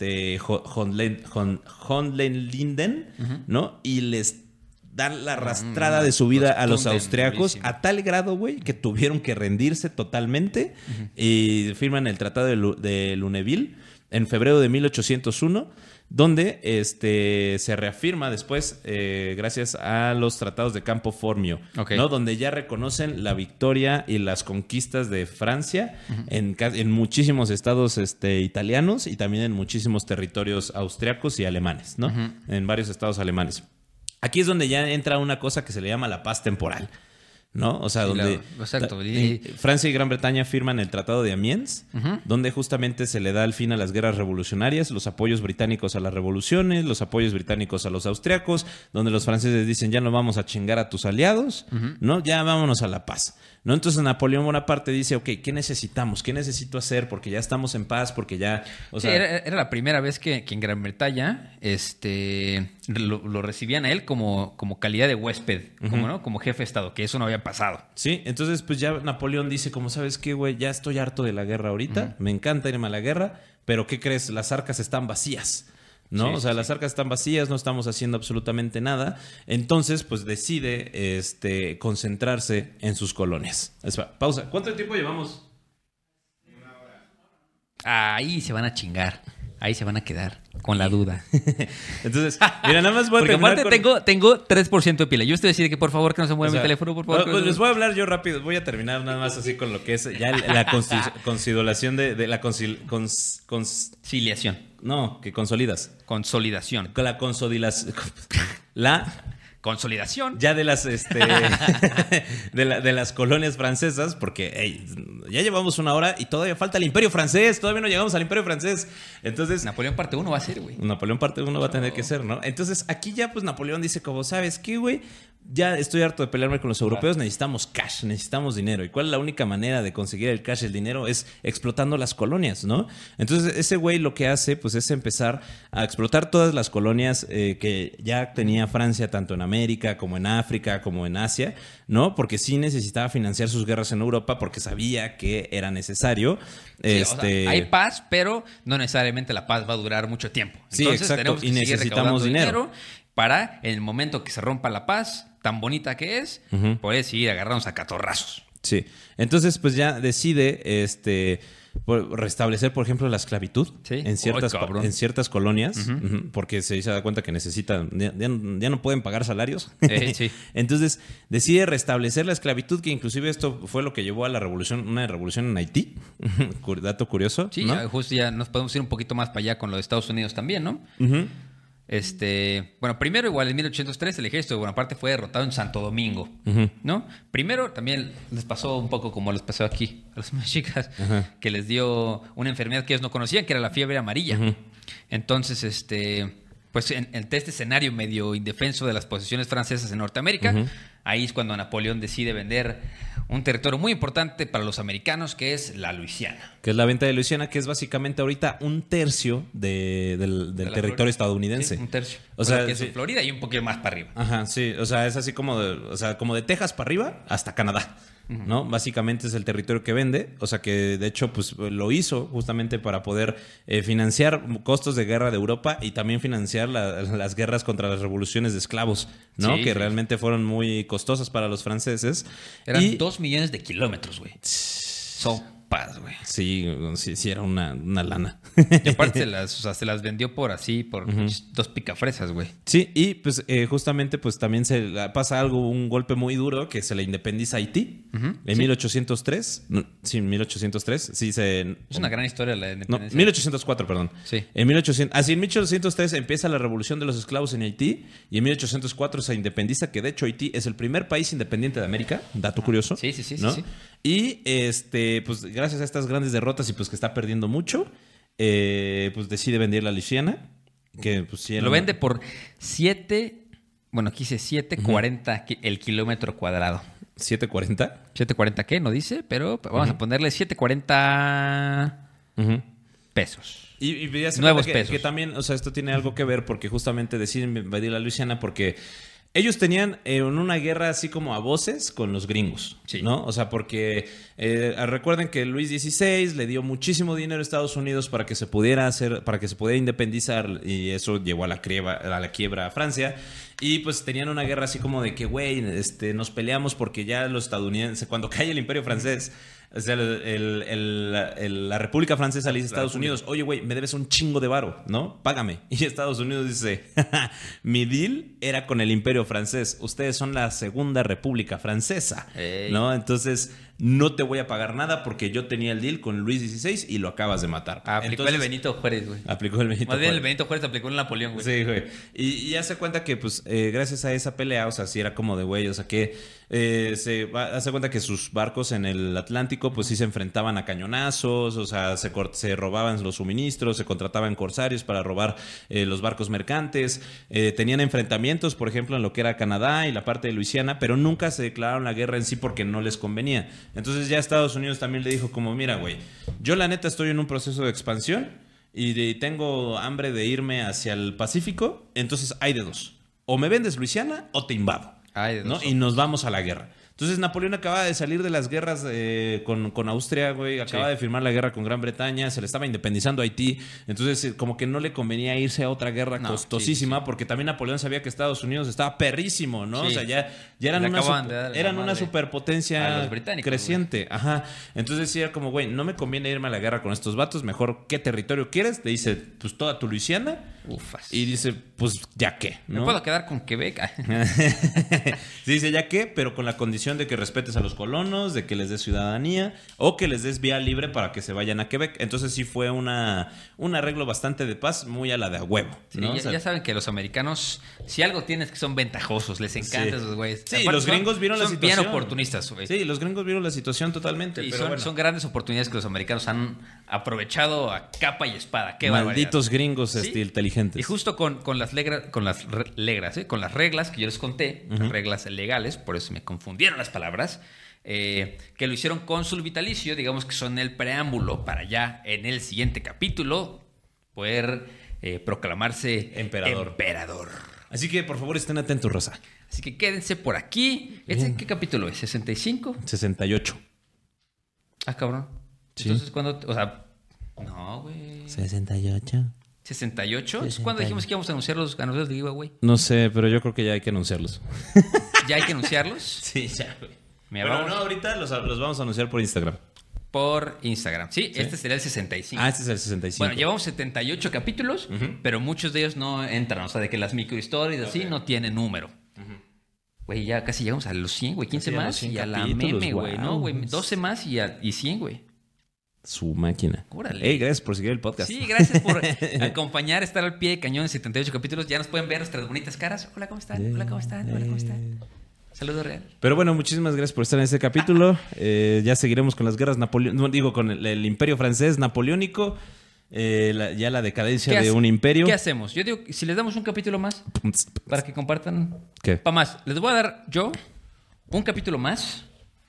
Hohenlinden, ¿no? Y les dan la arrastrada de su vida a los austriacos a tal grado, güey, que tuvieron que rendirse totalmente y firman el Tratado de Lunéville en febrero de 1801, donde se reafirma después, gracias a los tratados de Campo Formio, ¿no? Donde ya reconocen la victoria y las conquistas de Francia en muchísimos estados italianos y también en muchísimos territorios austriacos y alemanes, ¿no? En varios estados alemanes. Aquí es donde ya entra una cosa que se le llama la paz temporal, ¿no? O sea, donde Francia y Gran Bretaña firman el Tratado de Amiens, donde justamente se le da el fin a las guerras revolucionarias, los apoyos británicos a las revoluciones, los apoyos británicos a los austriacos, donde los franceses dicen ya no vamos a chingar a tus aliados, ¿no? Ya vámonos a la paz, ¿no? Entonces Napoleón Bonaparte dice, ok, ¿qué necesitamos? ¿Qué necesito hacer? Porque ya estamos en paz, porque ya... O sea, era la primera vez que en Gran Bretaña lo recibían a él como calidad de huésped, como jefe de Estado, que eso no había pasado. Sí, entonces pues ya Napoleón dice como, ¿sabes qué, güey? Ya estoy harto de la guerra ahorita, me encanta irme a la guerra, pero ¿qué crees? Las arcas están vacías, ¿no? Sí, o sea, las arcas están vacías, no estamos haciendo absolutamente nada. Entonces, pues decide concentrarse en sus colonias. Pausa. ¿Cuánto tiempo llevamos? Ahí se van a chingar. Ahí se van a quedar con la duda. Entonces, mira, nada más voy a terminar aparte tengo 3% de pila. Yo estoy diciendo que por favor que no se mueva mi teléfono, por favor. Pues les voy a hablar yo rápido. Voy a terminar nada más así con lo que es ya la consolidación de la conciliación. No, que consolidas. Consolidación. Con la consolidación. Consolidación. Ya de las de las colonias francesas, porque hey, ya llevamos una hora y todavía falta el Imperio Francés, todavía no llegamos al Imperio Francés. Entonces, Napoleón parte 1 va a ser, güey. Napoleón parte 1 va a tener que ser, ¿no? Entonces, aquí ya pues Napoleón dice como, ¿sabes qué, güey? Ya estoy harto de pelearme con los europeos, necesitamos cash, necesitamos dinero. ¿Y cuál es la única manera de conseguir el cash, el dinero? Es explotando las colonias, ¿no? Entonces ese güey lo que hace pues es empezar a explotar todas las colonias que ya tenía Francia, tanto en América como en África, como en Asia, ¿no? Porque sí necesitaba financiar sus guerras en Europa porque sabía que era necesario. Sí, o sea, hay paz, pero no necesariamente la paz va a durar mucho tiempo. Entonces, sí, exacto. Y necesitamos dinero para en el momento que se rompa la paz, tan bonita que es, poder seguir agarrarnos a catorrazos. Sí. Entonces, pues ya decide restablecer, por ejemplo, la esclavitud en ciertas colonias, porque se da cuenta que necesitan, ya no pueden pagar salarios. Sí. Entonces, decide restablecer la esclavitud, que inclusive esto fue lo que llevó a una revolución en Haití. Dato curioso. Sí, ¿no? Justo ya nos podemos ir un poquito más para allá con lo de Estados Unidos también, ¿no? Bueno, primero igual en 1803 el ejército de Bonaparte fue derrotado en Santo Domingo, ¿no? Primero también les pasó un poco como les pasó aquí a las mexicas, que les dio una enfermedad que ellos no conocían, que era la fiebre amarilla. Entonces, pues en este escenario medio indefenso de las posesiones francesas en Norteamérica, ahí es cuando Napoleón decide vender un territorio muy importante para los americanos, que es la Luisiana. Que es la venta de Luisiana, que es básicamente ahorita 1/3 del territorio Florida. Estadounidense. Sí, 1/3. O sea, que es Florida y un poquito más para arriba. Ajá, sí. O sea, es así como de Texas para arriba hasta Canadá. ¿No? Básicamente es el territorio que vende, o sea que de hecho pues lo hizo justamente para poder financiar costos de guerra de Europa y también financiar las guerras contra las revoluciones de esclavos, ¿no? Sí, que realmente fueron muy costosas para los franceses. Eran 2 millones de kilómetros, güey. Sopas, güey. Sí, era una lana. Y aparte se las vendió por 2 picafresas, güey. Sí, y pues justamente pues también se pasa un golpe muy duro, que se le independiza Haití en 1803. En 1803. Sí, es una gran historia la independencia. 1804, perdón. Sí. En 1803 empieza la revolución de los esclavos en Haití y en 1804 se independiza, que de hecho Haití es el primer país independiente de América, dato curioso. Sí, ¿no? sí. Y pues gracias a estas grandes derrotas y pues que está perdiendo mucho, pues decide vender la Luisiana, Que, pues, sí, lo vende por 7... Bueno, aquí dice 7.40 el kilómetro cuadrado. ¿7.40? ¿7.40 qué? No dice, pero vamos a ponerle 7.40 pesos. Y ya se nuevos que, pesos. Que también, o sea, esto tiene algo que ver porque justamente deciden invadir la Luisiana porque ellos tenían una guerra así como a voces con los gringos, sí, ¿no? O sea, porque recuerden que Luis XVI le dio muchísimo dinero a Estados Unidos para que se pudiera independizar y eso llevó a la quiebra a Francia. Y pues tenían una guerra así como de que, güey, nos peleamos porque ya los estadounidenses, cuando cae el Imperio Francés, o sea, la República Francesa le dice a Estados Unidos, oye, güey, me debes un chingo de varo, ¿no? Págame. Y Estados Unidos dice, mi deal era con el Imperio Francés. Ustedes son la Segunda República Francesa, ¿no? Entonces, no te voy a pagar nada porque yo tenía el deal con Luis XVI y lo acabas de matar. Aplicó el Benito Juárez, güey. Aplicó el Benito Juárez. Más bien el Benito Juárez aplicó el Napoleón, güey. Sí, güey. Y ya se cuenta que, pues, gracias a esa pelea, o sea, sí era como de güey, o sea, que hace cuenta que sus barcos en el Atlántico, pues sí se enfrentaban a cañonazos, o sea, se robaban los suministros, se contrataban corsarios para robar los barcos mercantes, tenían enfrentamientos, por ejemplo, en lo que era Canadá y la parte de Luisiana, pero nunca se declararon la guerra en sí porque no les convenía. Entonces ya Estados Unidos también le dijo como, mira, güey, yo la neta estoy en un proceso de expansión y tengo hambre de irme hacia el Pacífico, entonces hay de dos. O me vendes Luisiana o te invado. ¿No? Y nos vamos a la guerra. Entonces Napoleón acaba de salir de las guerras con Austria, güey. Acaba de firmar la guerra con Gran Bretaña. Se le estaba independizando Haití. Entonces como que no le convenía irse a otra guerra costosísima. Porque también Napoleón sabía que Estados Unidos estaba perrísimo, ¿no? O sea, ya eran una superpotencia creciente. Güey. Ajá. Entonces sí era como, güey, no me conviene irme a la guerra con estos vatos. Mejor, ¿qué territorio quieres? Le dice, pues toda tu Luisiana. Ufas. Y dice, pues ya qué, ¿no? ¿Me puedo quedar con Quebec? Sí, dice, ya qué, pero con la condición de que respetes a los colonos, de que les des ciudadanía o que les des vía libre para que se vayan a Quebec. Entonces sí fue un arreglo bastante de paz, muy a la de a huevo, ¿no? Sí, ya saben que los americanos, si algo tienes que son ventajosos, les encanta esos güeyes. Sí, aparte, los gringos vieron la situación. Son bien oportunistas, güey. Sí, los gringos vieron la situación totalmente. Y pero son grandes oportunidades que los americanos han aprovechado a capa y espada. Qué malditos gringos inteligentes. Y justo con las reglas que yo les conté, las reglas legales, por eso me confundieron las palabras, que lo hicieron cónsul vitalicio, digamos que son el preámbulo para ya en el siguiente capítulo poder proclamarse emperador. Así que por favor estén atentos, raza. Así que quédense por aquí. ¿Qué capítulo es? ¿65? 68. Ah, cabrón. Sí. Entonces, ¿cuándo? O sea, no, güey. 68. ¿68? ¿Cuándo dijimos que íbamos a anunciar los ganadores de giveaway? No sé, pero yo creo que ya hay que anunciarlos. ¿Ya hay que anunciarlos? Sí, ya, güey. Bueno, no, ahorita los vamos a anunciar por Instagram. Por Instagram. Sí, este sería el 65. Ah, este es el 65. Bueno, llevamos 78 capítulos, pero muchos de ellos no entran. O sea, de que las microhistorias así no tienen número. Güey, ya casi llegamos a los 100, güey. 15 más y a la meme, güey. No, güey. 12 más y 100, güey. Su máquina. Órale. Hey, gracias por seguir el podcast. Sí, gracias por acompañar, estar al pie de cañón en 78 capítulos. Ya nos pueden ver nuestras bonitas caras. Hola, ¿cómo están? Hola, ¿cómo están? Hola, ¿cómo están? Saludo real. Pero bueno, muchísimas gracias por estar en este capítulo. Ya seguiremos con las guerras con el Imperio Francés napoleónico. Ya la decadencia de un imperio. ¿Qué hacemos? Yo digo, si les damos un capítulo más para que compartan. ¿Qué? Para más. Les voy a dar yo un capítulo más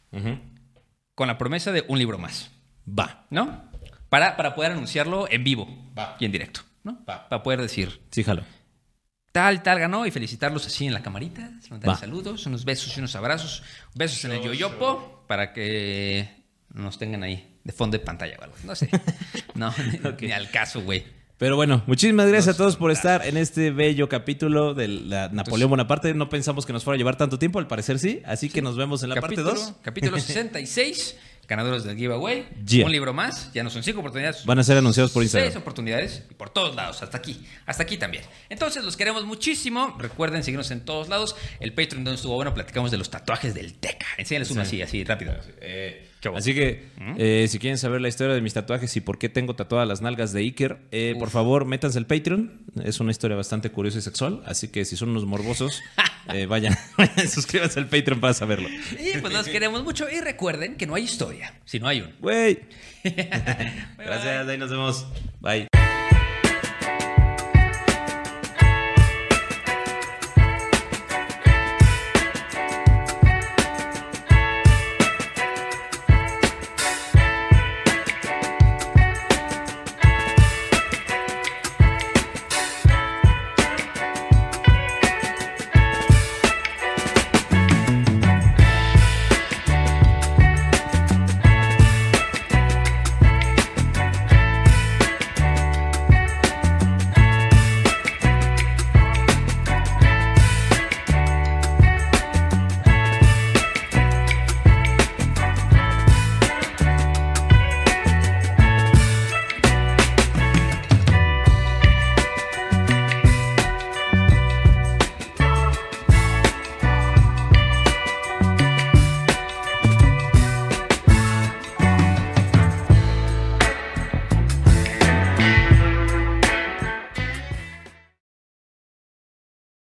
con la promesa de un libro más. Va. ¿No? Para poder anunciarlo en vivo. Va. Y en directo. ¿No? Va. Para poder decir. Sí, jalo. Tal ganó y felicitarlos así en la camarita. Mandarles saludos, unos besos y unos abrazos. Besos en el yoyopo para que nos tengan ahí de fondo de pantalla o algo. No sé. No, ni al caso, güey. Pero bueno, muchísimas gracias a todos por estar en este bello capítulo de la Napoleón Bonaparte. No pensamos que nos fuera a llevar tanto tiempo, al parecer sí. Así que nos vemos en la parte 2. Capítulo 66. Ganadores del giveaway. Yeah. Un libro más. Ya no son 5 oportunidades. Van a ser anunciados por Instagram. 6 oportunidades. Y por todos lados. Hasta aquí. Hasta aquí también. Entonces, los queremos muchísimo. Recuerden seguirnos en todos lados. El Patreon donde estuvo bueno. Platicamos de los tatuajes del Teca. Enséñales uno así, rápido. Así que, si quieren saber la historia de mis tatuajes y por qué tengo tatuadas las nalgas de Iker, por favor, métanse al Patreon. Es una historia bastante curiosa y sexual. Así que si son unos morbosos, vayan, suscríbanse al Patreon para saberlo. Y pues los queremos mucho. Y recuerden que no hay historia si no hay un. Güey. Gracias, ahí nos vemos. Bye.